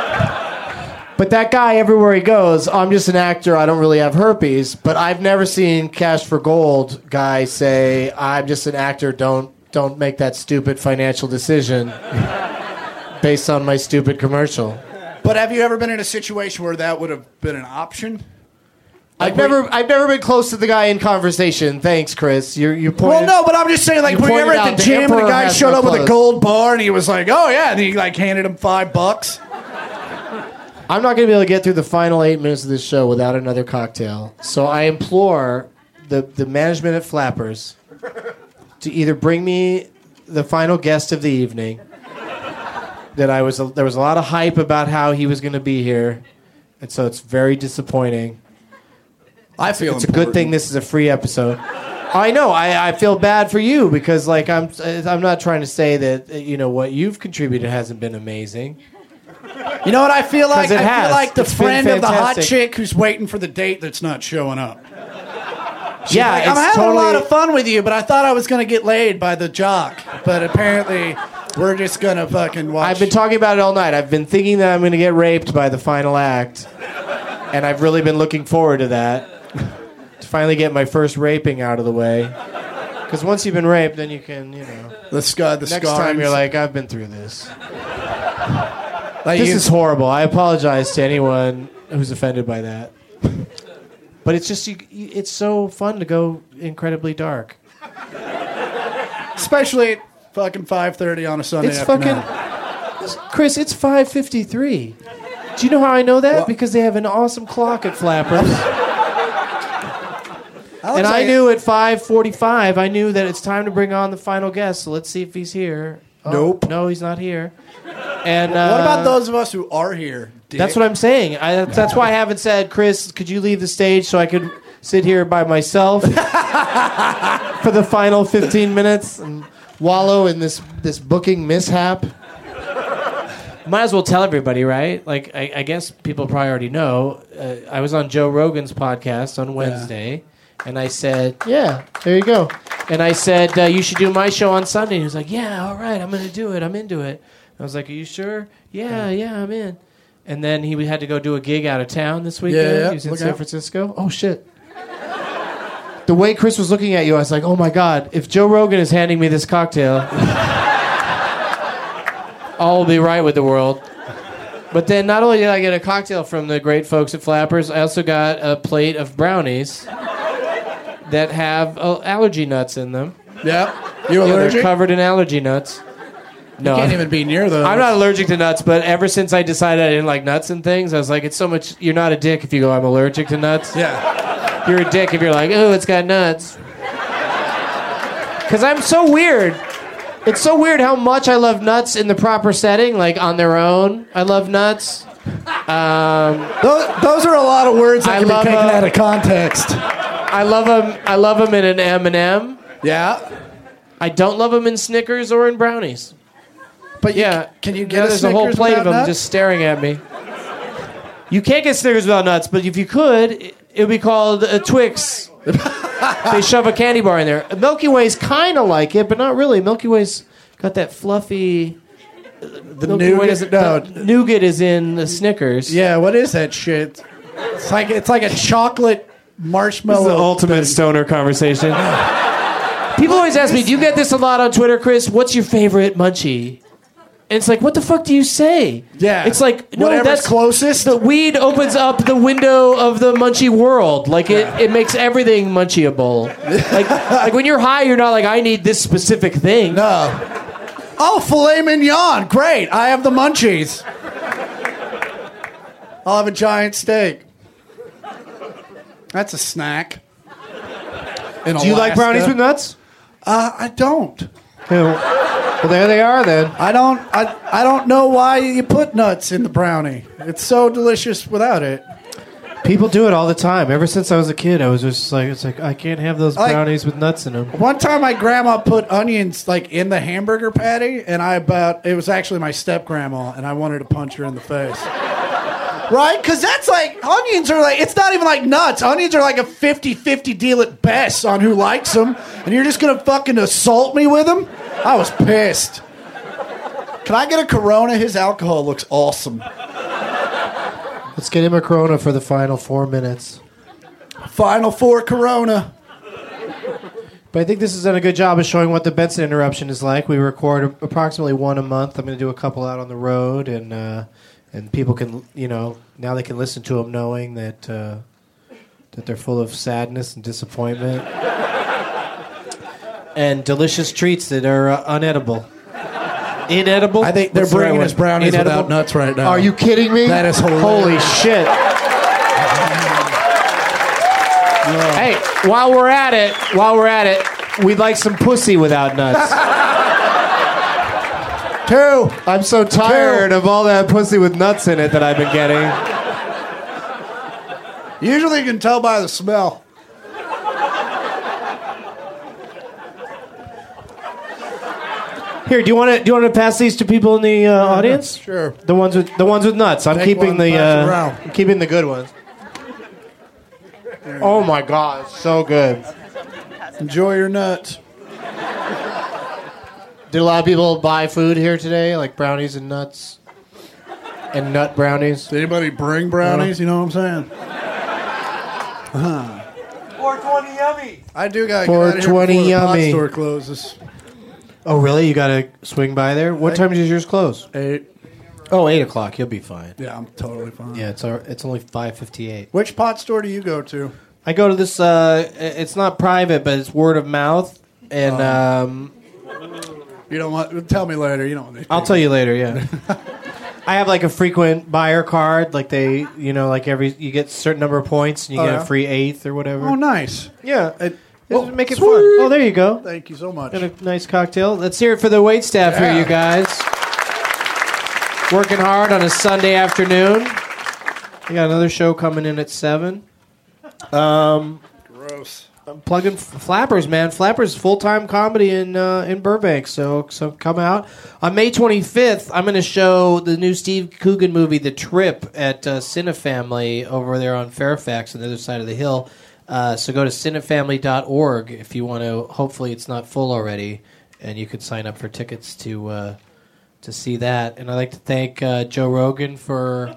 But that guy, everywhere he goes, I'm just an actor, I don't really have herpes, but I've never seen Cash for Gold guy say, I'm just an actor, don't don't make that stupid financial decision based on my stupid commercial. But have you ever been in a situation where that would have been an option? I've never I've never been close to the guy in conversation. Thanks, Chris. You're you Well, pointed. no, but I'm just saying, like, you were you ever pointed at out the gym and the emperor guy has showed no up with a clothes. gold bar and he was like, oh, yeah, and he, like, handed him five bucks? I'm not going to be able to get through the final eight minutes of this show without another cocktail. So I implore the, the management at Flappers to either bring me the final guest of the evening. That I was there was a lot of hype about how he was going to be here, and so it's very disappointing. I feel it's a good thing this is a free episode. I know. I, I feel bad for you because like I'm I'm not trying to say that you know what you've contributed hasn't been amazing. You know what I feel like? 'Cause it I has. feel like the It's been friend of the hot fantastic. chick who's waiting for the date that's not showing up. She's Yeah, like, I'm it's having totally- a lot of fun with you, but I thought I was going to get laid by the jock. But apparently, we're just going to fucking watch. I've been talking about it all night. I've been thinking that I'm going to get raped by the final act, and I've really been looking forward to that. To finally get my first raping out of the way. Because once you've been raped, then you can, you know. The scar, the Next scarings. time you're like, I've been through this. Like This you- is horrible. I apologize to anyone who's offended by that. But it's just, you, you, it's so fun to go incredibly dark. Especially at fucking five thirty on a Sunday It's afternoon. fucking... Chris, it's five fifty-three. Do you know how I know that? Well- because they have an awesome clock at Flappers. I And I like- knew at five forty-five, I knew that it's time to bring on the final guest. So let's see if he's here. Oh, Nope. No, he's not here. And uh, What about those of us who are here? Dick? That's what I'm saying. I, that's, that's why I haven't said, Chris, could you leave the stage so I could sit here by myself for the final fifteen minutes and wallow in this, this booking mishap? Might as well tell everybody, right? Like, I, I guess people probably already know. Uh, I was on Joe Rogan's podcast on Wednesday, and I said, yeah, there you go. And I said, uh, you should do my show on Sunday. And he was like, yeah, all right, I'm going to do it. I'm into it. I was like, are you sure? Yeah, yeah, I'm in. And then he had to go do a gig out of town this weekend. Yeah, yeah, He was in look San out. Francisco. Oh, shit. The way Chris was looking at you, I was like, oh, my God, if Joe Rogan is handing me this cocktail, all will be right with the world. But then not only did I get a cocktail from the great folks at Flappers, I also got a plate of brownies that have uh, allergy nuts in them. Yeah. You Yeah, they're allergic? covered in allergy nuts. No, You can't even be near those. I'm not allergic to nuts, but ever since I decided I didn't like nuts and things, I was like, it's so much. You're not a dick if you go, I'm allergic to nuts. Yeah. You're a dick if you're like, oh, it's got nuts. Because I'm so weird. It's so weird how much I love nuts in the proper setting, like on their own. I love nuts. Um, those, those are a lot of words that I can be love taken a- out of context. I love them. I love them in an M and M. Yeah. I don't love them in Snickers or in brownies. But you, Yeah, can you yeah, get a there's a whole Snickers plate of without them nuts? just staring at me. You can't get Snickers without nuts, but if you could, it would be called a Twix. They shove a candy bar in there. Milky Way's kind of like it, but not really. Milky Way's got that fluffy. The Milky Way nougat? doesn't- No. the nougat is in the Snickers. Yeah, what is that shit? It's like it's like a chocolate marshmallow. This is the ultimate stoner conversation. People always ask me, do you get this a lot on Twitter, Chris? What's your favorite munchie? And it's like, what the fuck do you say? Yeah. It's like, no, Whatever's that's closest. The weed opens up the window of the munchie world. Like, it, it makes everything munchieable. Like, like, when you're high, you're not like, I need this specific thing. No. Oh, filet mignon. Great. I have the munchies. I'll have a giant steak. That's a snack. In Do you like Alaska. brownies with nuts? Uh, I don't. Well, there they are then. I don't. I, I don't know why you put nuts in the brownie. It's so delicious without it. People do it all the time. Ever since I was a kid, I was just like, it's like, I can't have those Like- brownies with nuts in them. One time, my grandma put onions like in the hamburger patty, and I about it was actually my step grandma, and I wanted to punch her in the face. Right? Because that's like, onions are like, it's not even like nuts. Onions are like a fifty-fifty deal at best on who likes them. And you're just going to fucking assault me with them? I was pissed. Can I get a Corona? His alcohol looks awesome. Let's get him a Corona for the final four minutes. Final four Corona. But I think this has done a good job of showing what the Benson interruption is like. We record approximately one a month. I'm going to do a couple out on the road, and uh, and people can, you know, now they can listen to them knowing that uh, that they're full of sadness and disappointment and delicious treats that are uh, unedible. Inedible? I think they're What's the right bringing word? us brownies Inedible? without nuts right now. Are you kidding me? That is hilarious. Holy shit. Hey, while we're at it, while we're at it, we'd like some pussy without nuts. Two. I'm so tired of all that pussy with nuts in it that I've been getting. Usually you can tell by the smell. Here, do you want to do you want to pass these to people in the uh, audience? Sure. The ones with the ones with nuts. I'm Take keeping one, the pass it uh, around. I'm keeping the good ones. Oh my god, so good. Enjoy your nuts. Did a lot of people buy food here today, like brownies and nuts, and nut brownies? Did anybody bring brownies? You know what I'm saying? Huh. four twenty yummy. I do gotta four get out of here twenty before the pot yummy. store closes. Oh really? You gotta swing by there. What time does yours close? Eight. Oh, eight o'clock. You'll be fine. Yeah, I'm totally fine. Yeah, it's our, it's only five fifty-eight. Which pot store do you go to? I go to this. Uh, it's not private, but it's word of mouth, and um, You don't want. Tell me later. You don't want. I'll tell you later. Yeah, I have like a frequent buyer card. Like they, you know, like every you get a certain number of points, and you Oh, get yeah? a free eighth or whatever. Oh, nice. Yeah, It, It'll make it sweet. fun. Oh, there you go. Thank you so much. Got a nice cocktail. Let's hear it for the wait staff Yeah. here, you guys. Working hard on a Sunday afternoon. We got another show coming in at seven. Um, Gross. I'm plugging Flappers, man. Flappers full time comedy in uh, in Burbank. So so come out on May twenty-fifth. I'm going to show the new Steve Coogan movie, The Trip, at uh, Cinefamily over there on Fairfax on the other side of the hill. Uh, so go to cinefamily dot org if you want to. Hopefully it's not full already, and you can sign up for tickets to uh, to see that. And I'd like to thank uh, Joe Rogan for,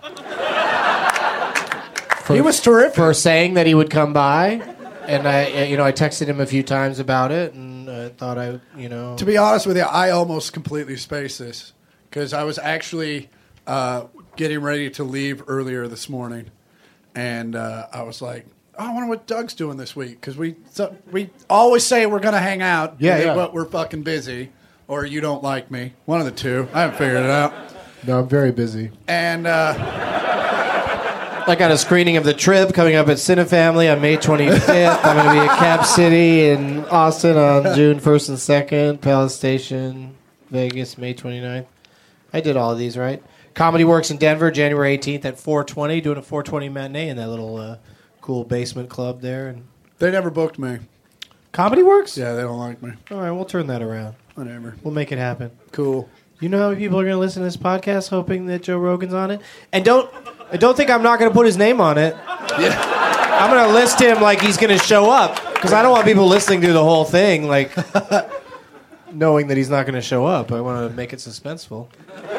for He was terrific. for saying that he would come by. And I, you know, I texted him a few times about it, and I thought I, you know, To be honest with you, I almost completely spaced this because I was actually uh, getting ready to leave earlier this morning, and uh, I was like, oh, I wonder what Doug's doing this week because we so, we always say we're going to hang out, Yeah, and then- yeah. but we're fucking busy, or you don't like me, one of the two. I haven't figured it out. no, I'm very busy. And uh, I got a screening of The Trip coming up at Cinefamily on May twenty-fifth. I'm going to be at Cap City in Austin on June first and second. Palace Station, Vegas, May twenty-ninth. I did all of these, right? Comedy Works in Denver, January eighteenth at four twenty, doing a four twenty matinee in that little uh, cool basement club there. And They never booked me. Comedy Works? Yeah, they don't like me. All right, we'll turn that around. Whatever. We'll make it happen. Cool. You know how many people are going to listen to this podcast hoping that Joe Rogan's on it? And don't don't think I'm not going to put his name on it. Yeah. I'm going to list him like he's going to show up because I don't want people listening to the whole thing like knowing that he's not going to show up. I want to make it suspenseful.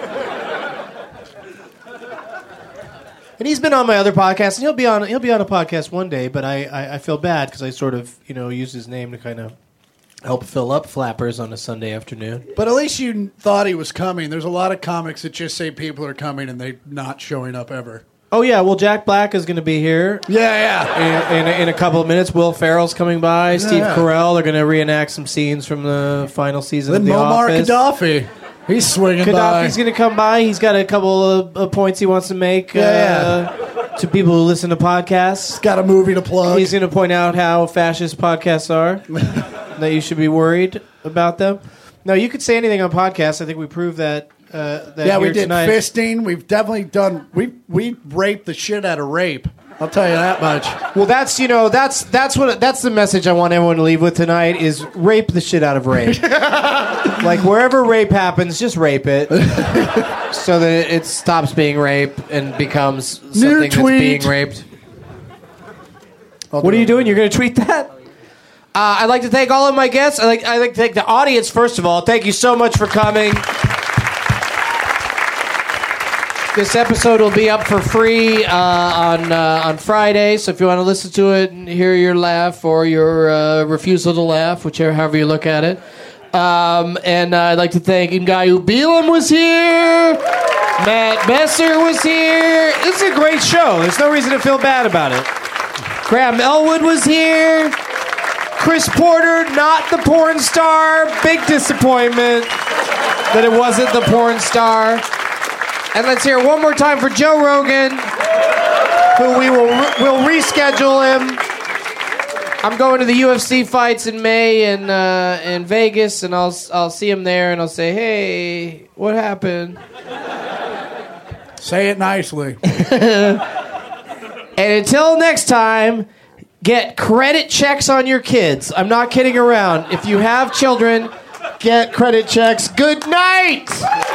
And he's been on my other podcast, and he'll be on he'll be on a podcast one day. But I, I, I feel bad because I sort of you know used his name to kind of help fill up Flappers on a Sunday afternoon. But at least you thought he was coming. There's a lot of comics that just say people are coming and they're not showing up ever. Oh, yeah. Well, Jack Black is going to be here. Yeah, yeah. In, in, in a couple of minutes. Will Ferrell's coming by. Yeah, Steve yeah. Carell. They're going to reenact some scenes from the final season Then of The Muammar Office. Gaddafi. He's swinging by. Gaddafi's going to come by. He's got a couple of uh, points he wants to make Yeah, uh, to people who listen to podcasts. He's got a movie to plug. He's going to point out how fascist podcasts are, that you should be worried about them. No, you could say anything on podcasts. I think we proved that. Uh, that yeah, we here did tonight. fisting. We've definitely done. We we raped the shit out of rape. I'll tell you that much. Well, that's you know that's that's what that's the message I want everyone to leave with tonight is rape the shit out of rape. Like wherever rape happens, just rape it, so that it stops being rape and becomes something New that's tweet. being raped. I'll What do are you it. doing? You're going to tweet that? Uh, I'd like to thank all of my guests. I'd like, I'd like to thank the audience, first of all. Thank you so much for coming. This episode will be up for free uh, on uh, on Friday, so if you want to listen to it and hear your laugh or your uh, refusal to laugh, whichever, however you look at it. Um, and uh, I'd like to thank Ngayu Belam was here. Matt Besser was here. This is a great show. There's no reason to feel bad about it. Graham Elwood was here. Chris Porter, not the porn star. Big disappointment that it wasn't the porn star. And let's hear it one more time for Joe Rogan, who we will will reschedule him. I'm going to the U F C fights in May in uh, in Vegas, and I'll I'll see him there, and I'll say, "Hey, what happened?" Say it nicely. And until next time, get credit checks on your kids. I'm not kidding around. If you have children, get credit checks. Good night.